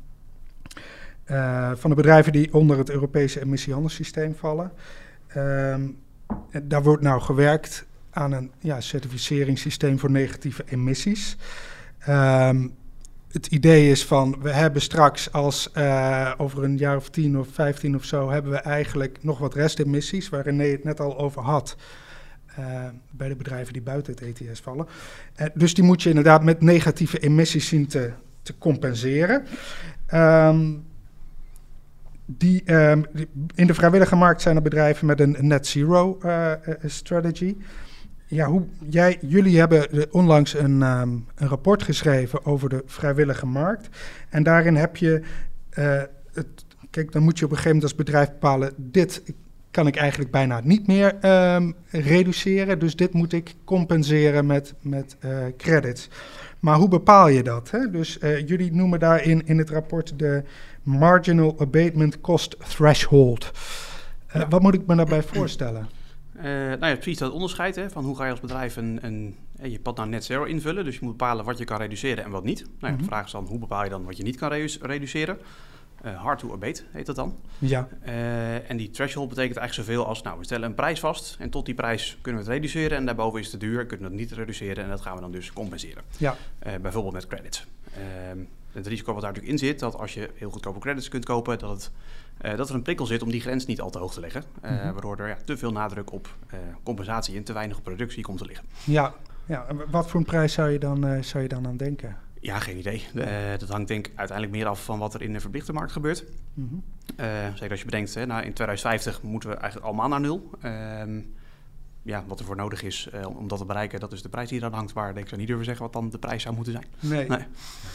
[SPEAKER 2] uh, van de bedrijven die onder het Europese emissiehandelssysteem vallen. Uh, daar wordt nou gewerkt aan een ja, certificeringssysteem voor negatieve emissies. Uh, Het idee is van, we hebben straks als uh, over een jaar of tien of vijftien of zo, hebben we eigenlijk nog wat restemissies, waar René het net al over had, uh, bij de bedrijven die buiten het E T S vallen. Uh, dus die moet je inderdaad met negatieve emissies zien te, te compenseren. Um, die, um, die, in de vrijwillige markt zijn er bedrijven met een net zero uh, uh, strategy. Ja, hoe, jij, jullie hebben onlangs een, um, een rapport geschreven over de vrijwillige markt. En daarin heb je, uh, het, kijk, dan moet je op een gegeven moment als bedrijf bepalen, dit kan ik eigenlijk bijna niet meer um, reduceren. Dus dit moet ik compenseren met, met uh, credits. Maar hoe bepaal je dat? Hè? Dus uh, jullie noemen daarin in het rapport de Marginal Abatement Cost Threshold. Uh, ja. Wat moet ik me daarbij voorstellen?
[SPEAKER 5] Uh, nou ja, precies dat onderscheid hè, van hoe ga je als bedrijf een, een, je pad naar net zero invullen. Dus je moet bepalen wat je kan reduceren en wat niet. Nou ja, mm-hmm. De vraag is dan, hoe bepaal je dan wat je niet kan redu- reduceren? Uh, hard to abate heet dat dan.
[SPEAKER 2] Ja.
[SPEAKER 5] Uh, en die threshold betekent eigenlijk zoveel als, nou, we stellen een prijs vast en tot die prijs kunnen we het reduceren en daarboven is het te duur, kunnen we het niet reduceren en dat gaan we dan dus compenseren.
[SPEAKER 2] Ja.
[SPEAKER 5] Uh, bijvoorbeeld met credits. Uh, het risico wat daar natuurlijk in zit, dat als je heel goedkope credits kunt kopen, dat, het, uh, dat er een prikkel zit om die grens niet al te hoog te leggen. Uh, mm-hmm. Waardoor er ja, te veel nadruk op uh, compensatie en te weinig op productie komt te liggen.
[SPEAKER 2] Ja, ja. En wat voor een prijs zou je dan, uh, zou je dan aan denken?
[SPEAKER 5] Ja, geen idee. Uh, dat hangt denk ik uiteindelijk meer af van wat er in de verplichte markt gebeurt. Mm-hmm. Uh, zeker als je bedenkt, hè, nou, in twintig vijftig moeten we eigenlijk allemaal naar nul. Uh, ja, wat er voor nodig is uh, om dat te bereiken, dat is de prijs die eraan hangt. Maar ik zou niet durven zeggen wat dan de prijs zou moeten zijn.
[SPEAKER 2] Nee. nee.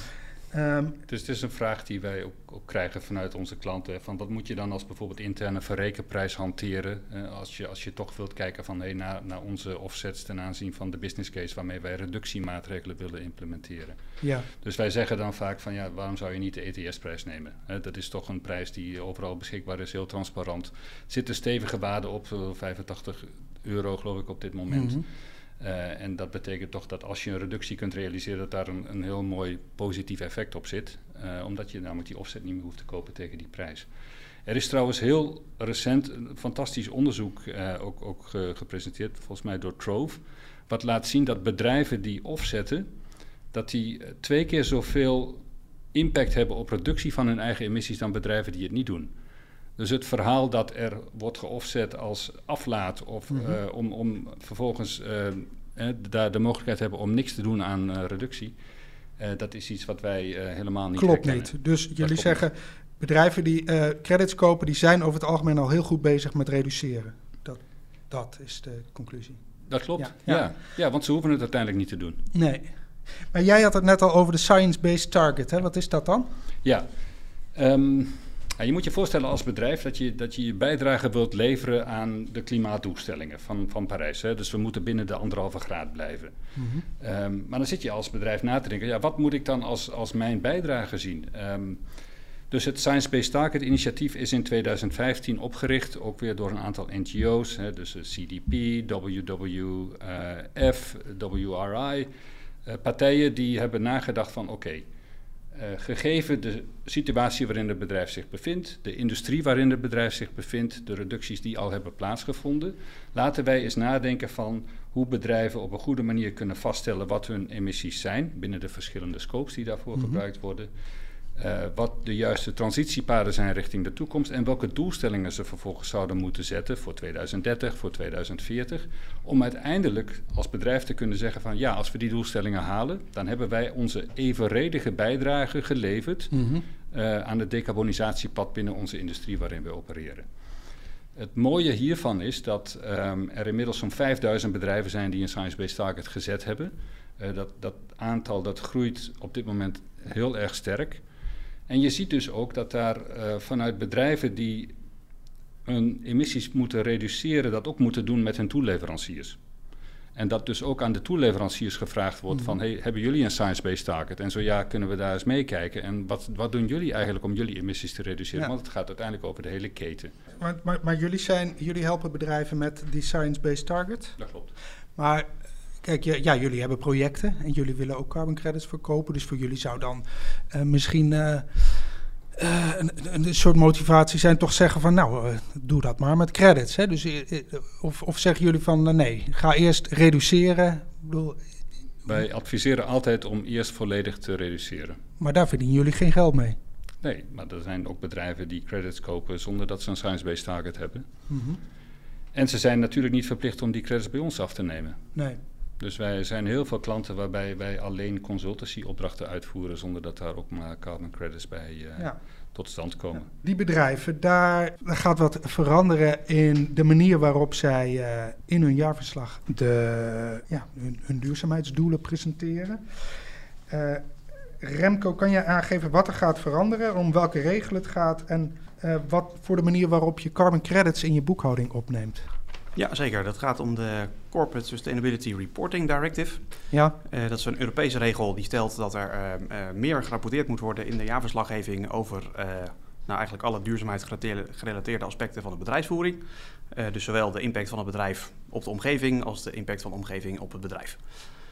[SPEAKER 4] Um, dus het is een vraag die wij ook, ook krijgen vanuit onze klanten. Van wat moet je dan als bijvoorbeeld interne verrekenprijs hanteren? Uh, als, je, als je toch wilt kijken van, hey, naar, naar onze offsets ten aanzien van de business case waarmee wij reductiemaatregelen willen implementeren.
[SPEAKER 2] Ja.
[SPEAKER 4] Dus wij zeggen dan vaak van ja, waarom zou je niet de E T S-prijs nemen? Uh, dat is toch een prijs die overal beschikbaar is, heel transparant. Er zitten stevige waarden op, uh, vijfentachtig euro geloof ik op dit moment. Mm-hmm. Uh, en dat betekent toch dat als je een reductie kunt realiseren, dat daar een, een heel mooi positief effect op zit. Uh, omdat je namelijk die offset niet meer hoeft te kopen tegen die prijs. Er is trouwens heel recent een fantastisch onderzoek uh, ook, ook ge, gepresenteerd, volgens mij door Trove. Wat laat zien dat bedrijven die offsetten, dat die twee keer zoveel impact hebben op reductie van hun eigen emissies dan bedrijven die het niet doen. Dus het verhaal dat er wordt geoffset als aflaat of mm-hmm. uh, om, om vervolgens uh, eh, daar de mogelijkheid hebben om niks te doen aan uh, reductie, uh, dat is iets wat wij uh, helemaal niet
[SPEAKER 2] Klopt
[SPEAKER 4] herkennen.
[SPEAKER 2] niet. Dus dat jullie zeggen, niet. Bedrijven die uh, credits kopen, die zijn over het algemeen al heel goed bezig met reduceren. Dat, dat is de conclusie.
[SPEAKER 4] Dat klopt, ja.
[SPEAKER 2] Ja.
[SPEAKER 4] Ja. ja, want ze hoeven het uiteindelijk niet te doen.
[SPEAKER 2] Nee. Maar jij had het net al over de Science-Based Target, hè? Wat is dat dan?
[SPEAKER 4] Ja, um, Ja, je moet je voorstellen als bedrijf dat je dat je, je bijdrage wilt leveren aan de klimaatdoelstellingen van, van Parijs. Hè? Dus we moeten binnen de anderhalve graad blijven. Mm-hmm. Um, maar dan zit je als bedrijf na te denken, ja, wat moet ik dan als, als mijn bijdrage zien? Um, dus het Science Based Target initiatief is in tweeduizend vijftien opgericht, ook weer door een aantal N G O's. Hè? Dus C D P, W W F, W R I. Uh, partijen die hebben nagedacht van oké, okay, Uh, gegeven de situatie waarin het bedrijf zich bevindt, de industrie waarin het bedrijf zich bevindt, de reducties die al hebben plaatsgevonden, laten wij eens nadenken van hoe bedrijven op een goede manier kunnen vaststellen wat hun emissies zijn binnen de verschillende scopes die daarvoor mm-hmm. gebruikt worden, uh, wat de juiste transitiepaden zijn richting de toekomst en welke doelstellingen ze vervolgens zouden moeten zetten voor tweeduizend dertig, voor tweeduizend veertig, om uiteindelijk als bedrijf te kunnen zeggen van ja, als we die doelstellingen halen, dan hebben wij onze evenredige bijdrage geleverd mm-hmm. uh, aan het decarbonisatiepad binnen onze industrie waarin we opereren. Het mooie hiervan is dat um, er inmiddels zo'n vijfduizend bedrijven zijn die een Science-Based Target gezet hebben. Uh, dat, dat aantal dat groeit op dit moment heel erg sterk. En je ziet dus ook dat daar uh, vanuit bedrijven die hun emissies moeten reduceren, dat ook moeten doen met hun toeleveranciers. En dat dus ook aan de toeleveranciers gevraagd wordt van, hey, hebben jullie een Science-Based Target? En zo ja, kunnen we daar eens meekijken. En wat, wat doen jullie eigenlijk om jullie emissies te reduceren? Ja. Want het gaat uiteindelijk over de hele keten.
[SPEAKER 2] Maar, maar, maar jullie, zijn, jullie helpen bedrijven met die Science-Based Target?
[SPEAKER 4] Dat klopt.
[SPEAKER 2] Maar kijk, ja, jullie hebben projecten en jullie willen ook carbon credits verkopen. Dus voor jullie zou dan uh, misschien uh, uh, een, een soort motivatie zijn toch zeggen van nou, uh, doe dat maar met credits. Hè? Dus, uh, of, of zeggen jullie van uh, nee, ga eerst reduceren. Ik bedoel,
[SPEAKER 4] wij adviseren altijd om eerst volledig te reduceren.
[SPEAKER 2] Maar daar verdienen jullie geen geld mee?
[SPEAKER 4] Nee, maar er zijn ook bedrijven die credits kopen zonder dat ze een Science-Based Target hebben. Mm-hmm. En ze zijn natuurlijk niet verplicht om die credits bij ons af te nemen.
[SPEAKER 2] Nee.
[SPEAKER 4] Dus wij zijn heel veel klanten waarbij wij alleen consultancy-opdrachten uitvoeren zonder dat daar ook maar carbon credits bij uh, ja. tot stand komen.
[SPEAKER 2] Die bedrijven, daar gaat wat veranderen in de manier waarop zij uh, in hun jaarverslag de, ja, hun, hun duurzaamheidsdoelen presenteren. Uh, Remco, kan je aangeven wat er gaat veranderen, om welke regel het gaat en uh, wat voor de manier waarop je carbon credits in je boekhouding opneemt?
[SPEAKER 5] Ja, zeker. Dat gaat om de Corporate Sustainability Reporting Directive.
[SPEAKER 2] Ja.
[SPEAKER 5] Uh, dat is een Europese regel die stelt dat er uh, uh, meer gerapporteerd moet worden in de jaarverslaggeving over uh, nou eigenlijk alle duurzaamheidsgerelateerde aspecten van de bedrijfsvoering. Uh, dus zowel de impact van het bedrijf op de omgeving als de impact van de omgeving op het bedrijf.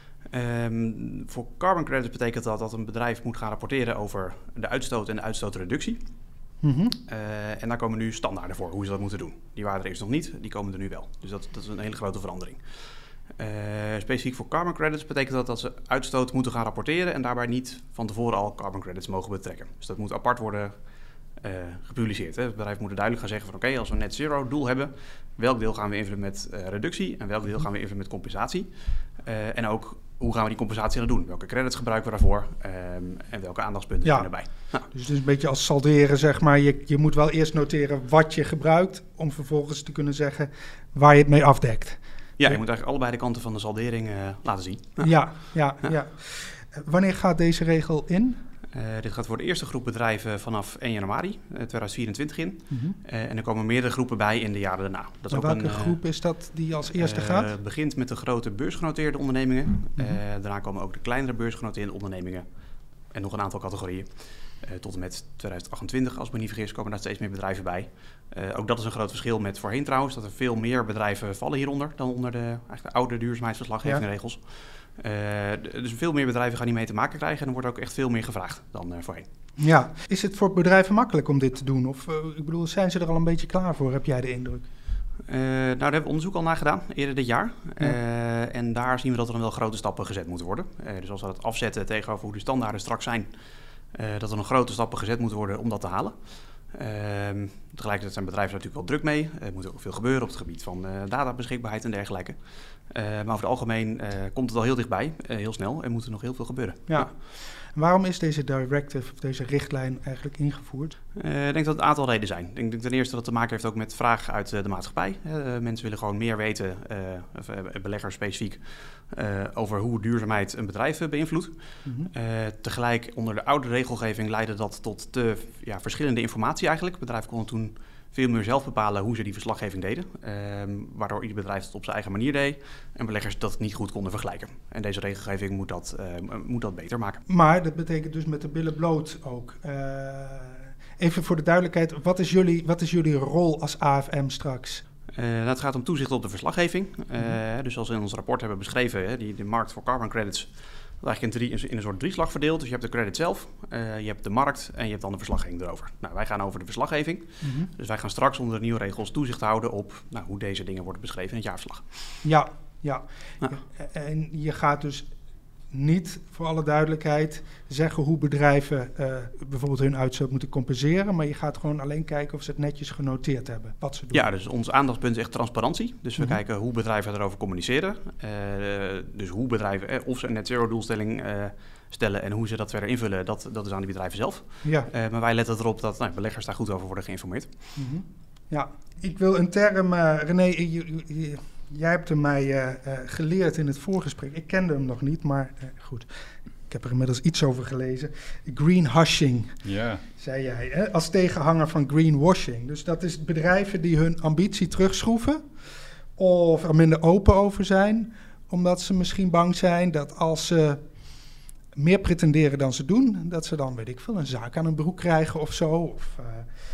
[SPEAKER 5] Um, voor carbon credits betekent dat dat een bedrijf moet gaan rapporteren over de uitstoot en de uitstootreductie.
[SPEAKER 2] Mm-hmm.
[SPEAKER 5] Uh, en daar komen nu standaarden voor hoe ze dat moeten doen. Die waren er eerst nog niet, die komen er nu wel. Dus dat, dat is een hele grote verandering. Uh, specifiek voor carbon credits betekent dat dat ze uitstoot moeten gaan rapporteren en daarbij niet van tevoren al carbon credits mogen betrekken. Dus dat moet apart worden uh, gepubliceerd. Hè. Het bedrijf moet er duidelijk gaan zeggen van oké, okay, als we een net zero doel hebben, welk deel gaan we invullen met uh, reductie en welk deel gaan we invullen met compensatie. Uh, en ook hoe gaan we die compensatie dan doen? Welke credits gebruiken we daarvoor? Um, en welke aandachtspunten zijn
[SPEAKER 2] ja.
[SPEAKER 5] erbij? Nou.
[SPEAKER 2] Dus het is een beetje als salderen, zeg maar. Je, je moet wel eerst noteren wat je gebruikt, om vervolgens te kunnen zeggen waar je het mee afdekt.
[SPEAKER 5] Ja, je moet eigenlijk allebei de kanten van de saldering uh, laten zien.
[SPEAKER 2] Nou. Ja, ja, ja. ja. Wanneer gaat deze regel in?
[SPEAKER 5] Uh, dit gaat voor de eerste groep bedrijven vanaf één januari tweeduizend vierentwintig in.
[SPEAKER 2] Mm-hmm.
[SPEAKER 5] Uh, en er komen meerdere groepen bij in de jaren daarna. Dat is ook
[SPEAKER 2] welke
[SPEAKER 5] een,
[SPEAKER 2] groep is dat die als eerste
[SPEAKER 5] uh,
[SPEAKER 2] gaat?
[SPEAKER 5] Het begint met de grote beursgenoteerde ondernemingen.
[SPEAKER 2] Mm-hmm.
[SPEAKER 5] Uh, daarna komen ook de kleinere beursgenoteerde ondernemingen. En nog een aantal categorieën. Uh, tot en met tweeduizend achtentwintig, als ik me niet vergis, komen daar steeds meer bedrijven bij. Uh, ook dat is een groot verschil met voorheen trouwens. Dat er veel meer bedrijven vallen hieronder dan onder de, eigenlijk de oude duurzaamheidsverslaggevingregels. Ja. Uh, dus veel meer bedrijven gaan hiermee te maken krijgen. En er wordt ook echt veel meer gevraagd dan uh, voorheen.
[SPEAKER 2] Ja, is het voor bedrijven makkelijk om dit te doen? Of uh, ik bedoel, zijn ze er al een beetje klaar voor, heb jij de indruk?
[SPEAKER 5] Uh, nou, daar hebben we onderzoek al naar gedaan, eerder dit jaar.
[SPEAKER 2] Ja.
[SPEAKER 5] Uh, en daar zien we dat er dan wel grote stappen gezet moeten worden. Uh, dus als we dat afzetten tegenover hoe de standaarden straks zijn, uh, dat er nog grote stappen gezet moeten worden om dat te halen. Uh, tegelijkertijd zijn bedrijven natuurlijk wel druk mee. Er moet ook veel gebeuren op het gebied van uh, databeschikbaarheid en dergelijke. Uh, maar over het algemeen uh, komt het al heel dichtbij, uh, heel snel. En moet er nog heel veel gebeuren.
[SPEAKER 2] Ja. Ja. Waarom is deze directive of deze richtlijn eigenlijk ingevoerd?
[SPEAKER 5] Uh, ik denk dat het een aantal redenen zijn. Ik denk ten eerste dat het te maken heeft ook met vraag uit uh, de maatschappij. Uh, mensen willen gewoon meer weten, uh, of, uh, beleggers specifiek, uh, over hoe duurzaamheid een bedrijf uh, beïnvloedt. Mm-hmm. Uh, tegelijk onder de oude regelgeving leidde dat tot te ja, verschillende informatie eigenlijk. Bedrijven konden toen veel meer zelf bepalen hoe ze die verslaggeving deden. Um, waardoor ieder bedrijf het op zijn eigen manier deed. En beleggers dat niet goed konden vergelijken. En deze regelgeving moet dat, uh, moet dat beter maken.
[SPEAKER 2] Maar dat betekent dus met de billen bloot ook. Uh, even voor de duidelijkheid, wat is jullie, wat is jullie rol als A F M straks?
[SPEAKER 5] Uh, dat gaat om toezicht op de verslaggeving. Uh, mm-hmm. Dus zoals we in ons rapport hebben beschreven, hè, die, de markt voor carbon credits, dat is eigenlijk in, drie, in een soort drieslag verdeeld. Dus je hebt de credit zelf, uh, je hebt de markt en je hebt dan de verslaggeving erover. Nou, wij gaan over de verslaggeving. Mm-hmm. Dus wij gaan straks onder de nieuwe regels toezicht houden op nou, hoe deze dingen worden beschreven in het jaarverslag.
[SPEAKER 2] Ja, ja.
[SPEAKER 5] Nou.
[SPEAKER 2] En je gaat dus niet, voor alle duidelijkheid, zeggen hoe bedrijven uh, bijvoorbeeld hun uitstoot moeten compenseren, maar je gaat gewoon alleen kijken of ze het netjes genoteerd hebben, wat ze doen.
[SPEAKER 5] Ja, dus ons aandachtspunt is echt transparantie. Dus we
[SPEAKER 2] Mm-hmm.
[SPEAKER 5] kijken hoe bedrijven erover communiceren. Uh, dus hoe bedrijven, eh, of ze een net zero doelstelling uh, stellen en hoe ze dat verder invullen, dat, dat is aan die bedrijven zelf.
[SPEAKER 2] Ja.
[SPEAKER 5] Uh, maar wij letten erop dat nou, beleggers daar goed over worden geïnformeerd.
[SPEAKER 2] Mm-hmm. Ja, ik wil een term, uh, René, je, je, je, jij hebt hem mij uh, uh, geleerd in het voorgesprek. Ik kende hem nog niet, maar uh, goed. Ik heb er inmiddels iets over gelezen. Greenwashing,
[SPEAKER 4] ja.
[SPEAKER 2] zei jij, hè? Als tegenhanger van greenwashing. Dus dat is bedrijven die hun ambitie terugschroeven of er minder open over zijn, omdat ze misschien bang zijn dat als ze meer pretenderen dan ze doen, dat ze dan, weet ik veel, een zaak aan hun broek krijgen of zo, of, uh,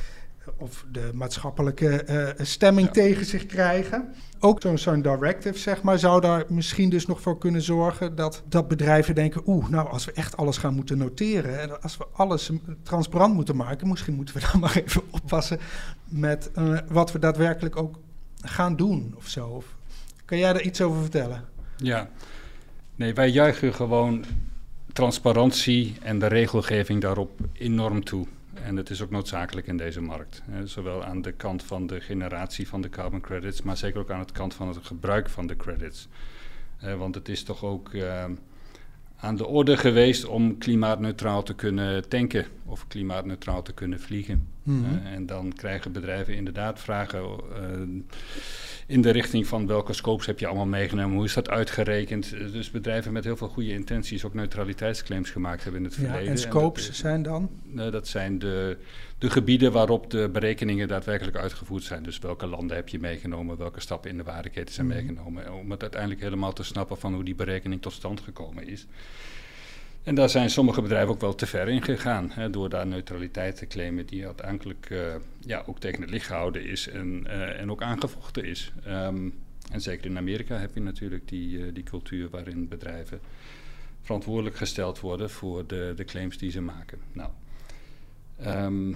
[SPEAKER 2] of de maatschappelijke uh, stemming ja. tegen zich krijgen. Ook zo'n, zo'n directive, zeg maar, zou daar misschien dus nog voor kunnen zorgen dat, dat bedrijven denken, oeh, nou, als we echt alles gaan moeten noteren en als we alles transparant moeten maken, misschien moeten we dan maar even oppassen met uh, wat we daadwerkelijk ook gaan doen of zo. Of, kan jij daar iets over vertellen?
[SPEAKER 4] Ja, nee, wij juichen gewoon transparantie en de regelgeving daarop enorm toe. En dat is ook noodzakelijk in deze markt. Hè. Zowel aan de kant van de generatie van de carbon credits, maar zeker ook aan de kant van het gebruik van de credits. Uh, want het is toch ook uh, aan de orde geweest om klimaatneutraal te kunnen tanken of klimaatneutraal te kunnen vliegen. Mm-hmm. Uh, en dan krijgen bedrijven inderdaad vragen uh, in de richting van welke scopes heb je allemaal meegenomen, hoe is dat uitgerekend. Dus bedrijven met heel veel goede intenties ook neutraliteitsclaims gemaakt hebben in het verleden.
[SPEAKER 2] Ja, en scopes en dat, zijn dan?
[SPEAKER 4] Uh, dat zijn de, de gebieden waarop de berekeningen daadwerkelijk uitgevoerd zijn. Dus welke landen heb je meegenomen, welke stappen in de waardeketen zijn mm-hmm. meegenomen. Om het uiteindelijk helemaal te snappen van hoe die berekening tot stand gekomen is. En daar zijn sommige bedrijven ook wel te ver in gegaan, hè, door daar neutraliteit te claimen die uiteindelijk uh, ja, ook tegen het licht gehouden is en, uh, en ook aangevochten is. Um, en zeker in Amerika heb je natuurlijk die, uh, die cultuur waarin bedrijven verantwoordelijk gesteld worden voor de, de claims die ze maken. Nou, um,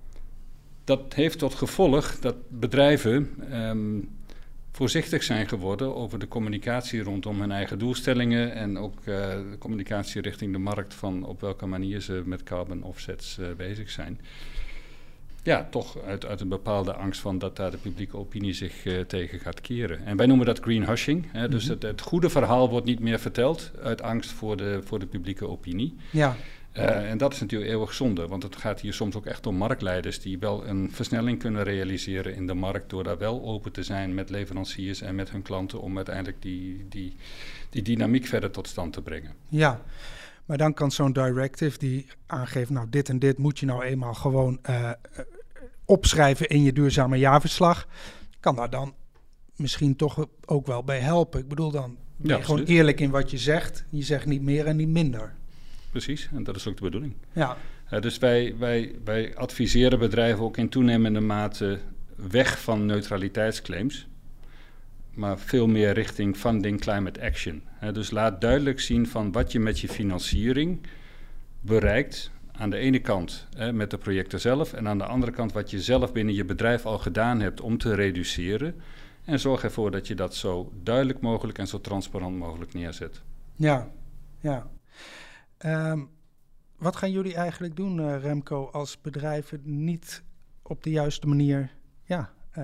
[SPEAKER 4] dat heeft tot gevolg dat bedrijven um, voorzichtig zijn geworden over de communicatie rondom hun eigen doelstellingen en ook uh, de communicatie richting de markt van op welke manier ze met carbon offsets uh, bezig zijn. Ja, toch uit, uit een bepaalde angst van dat daar de publieke opinie zich uh, tegen gaat keren. En wij noemen dat green hushing. Hè, mm-hmm. Dus het, het goede verhaal wordt niet meer verteld uit angst voor de, voor de publieke opinie.
[SPEAKER 2] Ja.
[SPEAKER 4] Uh, en dat is natuurlijk eeuwig zonde, want het gaat hier soms ook echt om marktleiders die wel een versnelling kunnen realiseren in de markt door daar wel open te zijn met leveranciers en met hun klanten om uiteindelijk die, die, die dynamiek verder tot stand te brengen.
[SPEAKER 2] Ja, maar dan kan zo'n directive die aangeeft, nou dit en dit moet je nou eenmaal gewoon uh, opschrijven in je duurzame jaarverslag, kan daar dan misschien toch ook wel bij helpen. Ik bedoel, dan ben je ja, gewoon eerlijk in wat je zegt. Je zegt niet meer en niet minder.
[SPEAKER 4] Precies, en dat is ook de bedoeling.
[SPEAKER 2] Ja.
[SPEAKER 4] Uh, dus wij, wij, wij adviseren bedrijven ook in toenemende mate weg van neutraliteitsclaims, maar veel meer richting funding climate action. Uh, dus laat duidelijk zien van wat je met je financiering bereikt. Aan de ene kant uh, met de projecten zelf en aan de andere kant wat je zelf binnen je bedrijf al gedaan hebt om te reduceren. En zorg ervoor dat je dat zo duidelijk mogelijk en zo transparant mogelijk neerzet.
[SPEAKER 2] Ja, ja. Um, wat gaan jullie eigenlijk doen, uh, Remco, als bedrijven niet op de juiste manier ja, uh,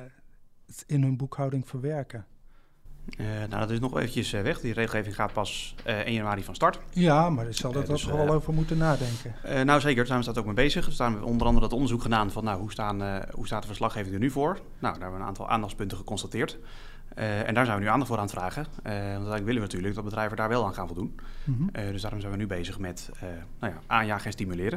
[SPEAKER 2] in hun boekhouding verwerken?
[SPEAKER 5] Uh, nou, dat is nog eventjes uh, weg. Die regelgeving gaat pas uh, één januari van start.
[SPEAKER 2] Ja, maar daar zal dat uh, dus, toch wel uh, over moeten nadenken.
[SPEAKER 5] Uh, nou, zeker. Daar zijn we ook mee bezig. Er staan onder andere dat onderzoek gedaan van nou, hoe, staan, uh, hoe staat de verslaggeving er nu voor? Nou, daar hebben we een aantal aandachtspunten geconstateerd. Uh, en daar zijn we nu aandacht voor aan het vragen. Uh, want uiteindelijk willen we natuurlijk dat bedrijven daar wel aan gaan voldoen. Mm-hmm. Uh, dus daarom zijn we nu bezig met uh, nou ja, aanjagen en stimuleren.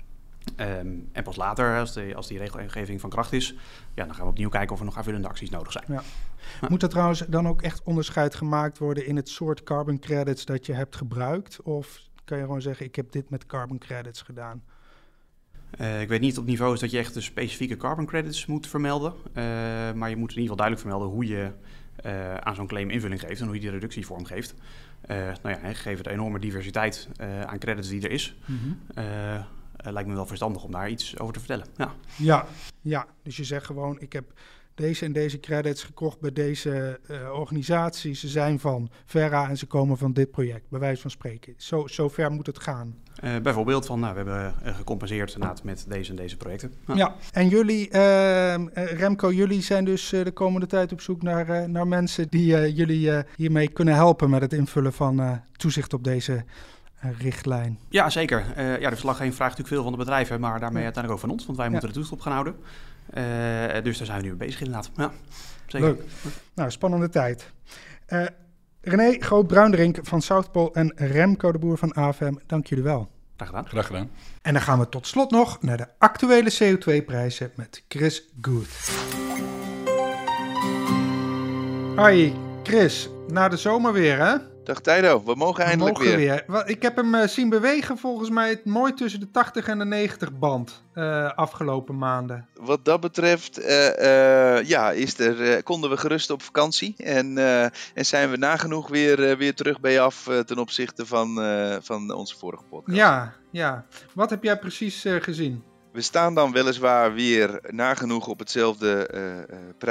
[SPEAKER 5] Um, en pas later, als, de, als die regelgeving van kracht is, ja, dan gaan we opnieuw kijken of er nog aanvullende acties nodig zijn. Ja.
[SPEAKER 2] Ja. Moet er trouwens dan ook echt onderscheid gemaakt worden in het soort carbon credits dat je hebt gebruikt? Of kan je gewoon zeggen, ik heb dit met carbon credits gedaan?
[SPEAKER 5] Uh, ik weet niet op niveau is dat je echt de specifieke carbon credits moet vermelden. Uh, maar je moet in ieder geval duidelijk vermelden hoe je uh, aan zo'n claim invulling geeft en hoe je die reductie vormgeeft. Uh, nou ja, gegeven de enorme diversiteit uh, aan credits die er is, mm-hmm. uh, uh, lijkt me wel verstandig om daar iets over te vertellen. Ja,
[SPEAKER 2] ja, ja. Dus je zegt gewoon, ik heb deze en deze credits gekocht bij deze uh, organisatie. Ze zijn van Verra en ze komen van dit project, bij wijze van spreken. Zo, zo ver moet het gaan.
[SPEAKER 5] Uh, bijvoorbeeld van, nou, we hebben uh, gecompenseerd inderdaad met deze en deze projecten.
[SPEAKER 2] Ja, ja. En jullie, uh, Remco, jullie zijn dus uh, de komende tijd op zoek naar, uh, naar mensen die uh, jullie uh, hiermee kunnen helpen met het invullen van uh, toezicht op deze uh, richtlijn.
[SPEAKER 5] Ja, zeker. Uh, ja, de verslaggeving vraagt natuurlijk veel van de bedrijven, maar daarmee ja. uiteindelijk ook van ons, want wij ja. moeten de toezicht op gaan houden. Uh, dus daar zijn we nu mee bezig inderdaad. Ja, zeker.
[SPEAKER 2] Leuk. Nou, spannende tijd. Uh, René Groot-Bruinderink van Southpol en Remco de Boer van A F M, dank jullie wel.
[SPEAKER 5] Graag gedaan.
[SPEAKER 4] Graag gedaan.
[SPEAKER 2] En dan gaan we tot slot nog naar de actuele C O twee prijzen met Chris Good. Hoi Chris, na de zomer weer hè?
[SPEAKER 6] Dag Tijdo, we mogen we eindelijk
[SPEAKER 2] mogen
[SPEAKER 6] weer.
[SPEAKER 2] weer. Ik heb hem uh, zien bewegen volgens mij mooi tussen de tachtig en de negentig band uh, afgelopen maanden.
[SPEAKER 6] Wat dat betreft uh, uh, ja, is er, uh, konden we gerust op vakantie en, uh, en zijn we nagenoeg weer, uh, weer terug bij af uh, ten opzichte van, uh, van onze vorige podcast.
[SPEAKER 2] Ja, ja. Wat heb jij precies uh, gezien?
[SPEAKER 6] We staan dan weliswaar weer nagenoeg op hetzelfde uh, uh, prijs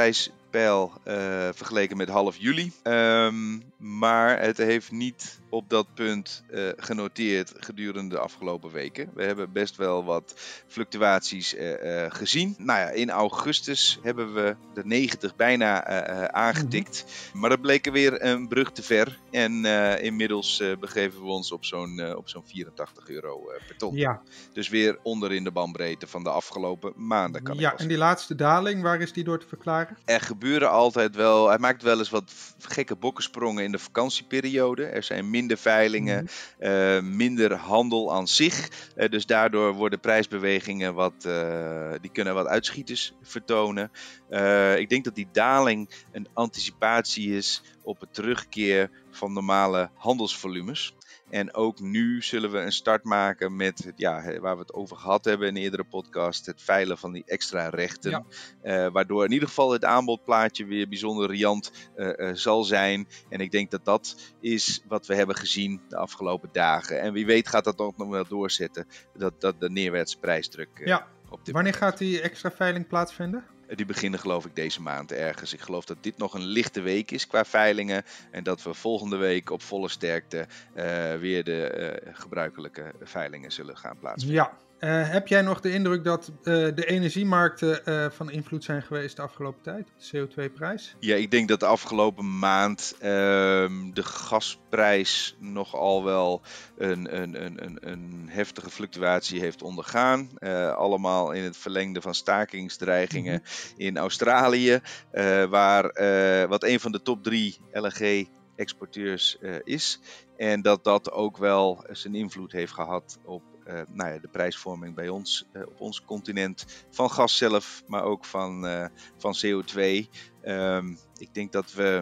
[SPEAKER 6] pijl uh, vergeleken met half juli. Um, maar het heeft niet op dat punt uh, genoteerd gedurende de afgelopen weken. We hebben best wel wat fluctuaties uh, uh, gezien. Nou ja, in augustus hebben we de negentig bijna uh, uh, aangetikt. Mm-hmm. Maar dat bleek weer een brug te ver. En uh, inmiddels uh, begeven we ons op zo'n, uh, op zo'n vierentachtig euro uh, per ton. Ja. Dus weer onder in de bandbreedte van de afgelopen maanden. Kan
[SPEAKER 2] ja, en die laatste daling, waar is die door te verklaren?
[SPEAKER 6] Er gebeuren altijd wel, hij maakt wel eens wat gekke bokkensprongen in de vakantieperiode. Er zijn minder veilingen, mm-hmm. uh, minder handel aan zich. Uh, dus daardoor worden prijsbewegingen wat, uh, die kunnen wat uitschieters vertonen. Uh, ik denk dat die daling een anticipatie is op het terugkeer van normale handelsvolumes. En ook nu zullen we een start maken met, ja, waar we het over gehad hebben in een eerdere podcast, het veilen van die extra rechten. Ja. Uh, waardoor in ieder geval het aanbodplaatje weer bijzonder riant uh, uh, zal zijn. En ik denk dat dat is wat we hebben gezien de afgelopen dagen. En wie weet gaat dat ook nog wel doorzetten, dat, dat de neerwaartse prijsdruk uh,
[SPEAKER 2] ja.
[SPEAKER 6] op dit
[SPEAKER 2] Wanneer
[SPEAKER 6] moment.
[SPEAKER 2] gaat die extra veiling plaatsvinden?
[SPEAKER 6] Die beginnen geloof ik deze maand ergens. Ik geloof dat dit nog een lichte week is qua veilingen. En dat we volgende week op volle sterkte uh, weer de uh, gebruikelijke veilingen zullen gaan plaatsvinden.
[SPEAKER 2] Ja. Uh, heb jij nog de indruk dat uh, de energiemarkten uh, van invloed zijn geweest de afgelopen tijd? De C O twee prijs?
[SPEAKER 6] Ja, ik denk dat de afgelopen maand uh, de gasprijs nogal wel een, een, een, een, een heftige fluctuatie heeft ondergaan. Uh, allemaal in het verlengde van stakingsdreigingen mm-hmm. in Australië. Uh, waar, uh, wat een van de top drie L N G-exporteurs uh, is. En dat dat ook wel zijn invloed heeft gehad op Uh, nou ja, de prijsvorming bij ons, uh, op ons continent, van gas zelf, maar ook van, uh, van C O twee. Um, ik denk dat we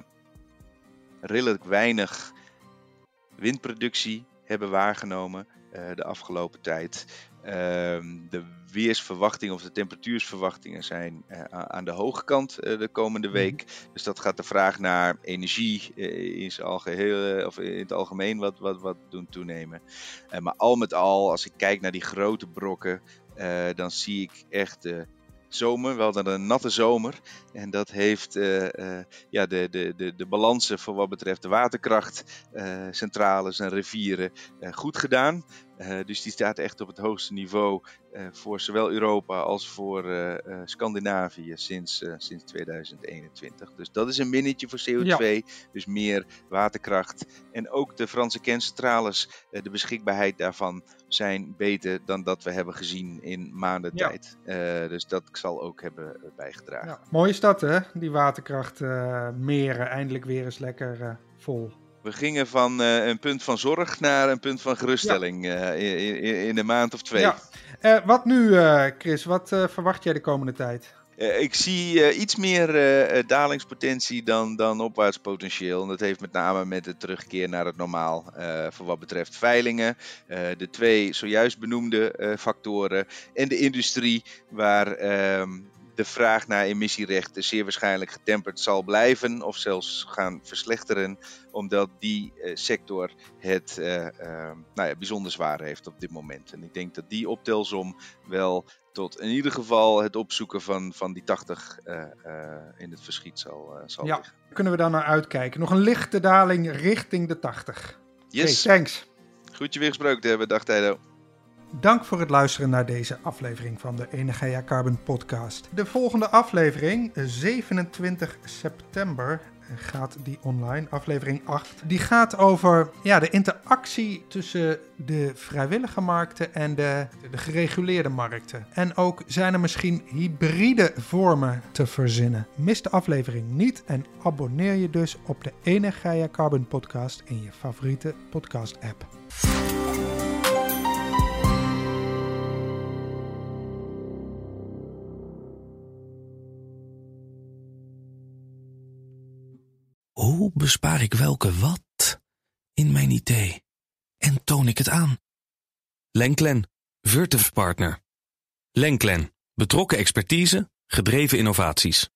[SPEAKER 6] redelijk weinig windproductie hebben waargenomen uh, de afgelopen tijd. Um, de weersverwachtingen of de temperatuursverwachtingen zijn uh, aan de hoge kant uh, de komende week. Mm-hmm. Dus dat gaat de vraag naar energie uh, in, zijn algeheel, uh, of in het algemeen wat, wat, wat doen toenemen. Uh, maar al met al, als ik kijk naar die grote brokken, uh, dan zie ik echt uh, zomer. We hadden een natte zomer. En dat heeft uh, uh, ja, de, de, de, de balansen voor wat betreft de waterkrachtcentrales uh, en rivieren uh, goed gedaan. Uh, dus die staat echt op het hoogste niveau uh, voor zowel Europa als voor uh, uh, Scandinavië sinds, uh, sinds tweeduizend eenentwintig. Dus dat is een minnetje voor C O twee, ja. Dus meer waterkracht. En ook de Franse kerncentrales, uh, de beschikbaarheid daarvan zijn beter dan dat we hebben gezien in maanden ja. tijd. Uh, dus dat zal ook hebben bijgedragen.
[SPEAKER 2] Ja. Mooi is dat, hè? Die waterkracht uh, meren eindelijk weer eens lekker uh, vol.
[SPEAKER 6] We gingen van uh, een punt van zorg naar een punt van geruststelling ja. uh, in, in, in een maand of twee.
[SPEAKER 2] Ja. Uh, wat nu, uh, Chris? Wat uh, verwacht jij de komende tijd?
[SPEAKER 6] Uh, ik zie uh, iets meer uh, dalingspotentie dan, dan opwaartspotentieel. En dat heeft met name met de terugkeer naar het normaal uh, voor wat betreft veilingen. Uh, de twee zojuist benoemde uh, factoren. En de industrie waar Uh, de vraag naar emissierechten zeer waarschijnlijk getemperd zal blijven of zelfs gaan verslechteren, omdat die uh, sector het uh, uh, nou ja, bijzonder zwaar heeft op dit moment. En ik denk dat die optelsom wel tot in ieder geval het opzoeken van, van die tachtig uh, uh, in het verschiet zal, uh, zal
[SPEAKER 2] ja,
[SPEAKER 6] liggen.
[SPEAKER 2] Kunnen we daar naar uitkijken? Nog een lichte daling richting de tachtig.
[SPEAKER 6] Yes.
[SPEAKER 2] Okay, thanks.
[SPEAKER 6] Goed je weer gesproken te hebben. Dag Tijdo.
[SPEAKER 2] Dank voor het luisteren naar deze aflevering van de Energia Carbon Podcast. De volgende aflevering, zevenentwintig september, gaat die online, aflevering acht. Die gaat over ja, de interactie tussen de vrijwillige markten en de, de gereguleerde markten. En ook zijn er misschien hybride vormen te verzinnen. Mis de aflevering niet en abonneer je dus op de Energia Carbon Podcast in je favoriete podcast app.
[SPEAKER 1] Hoe bespaar ik welke wat in mijn idee en toon ik het aan? Lenklen, Virtuf Partner. Lenklen, betrokken expertise, gedreven innovaties.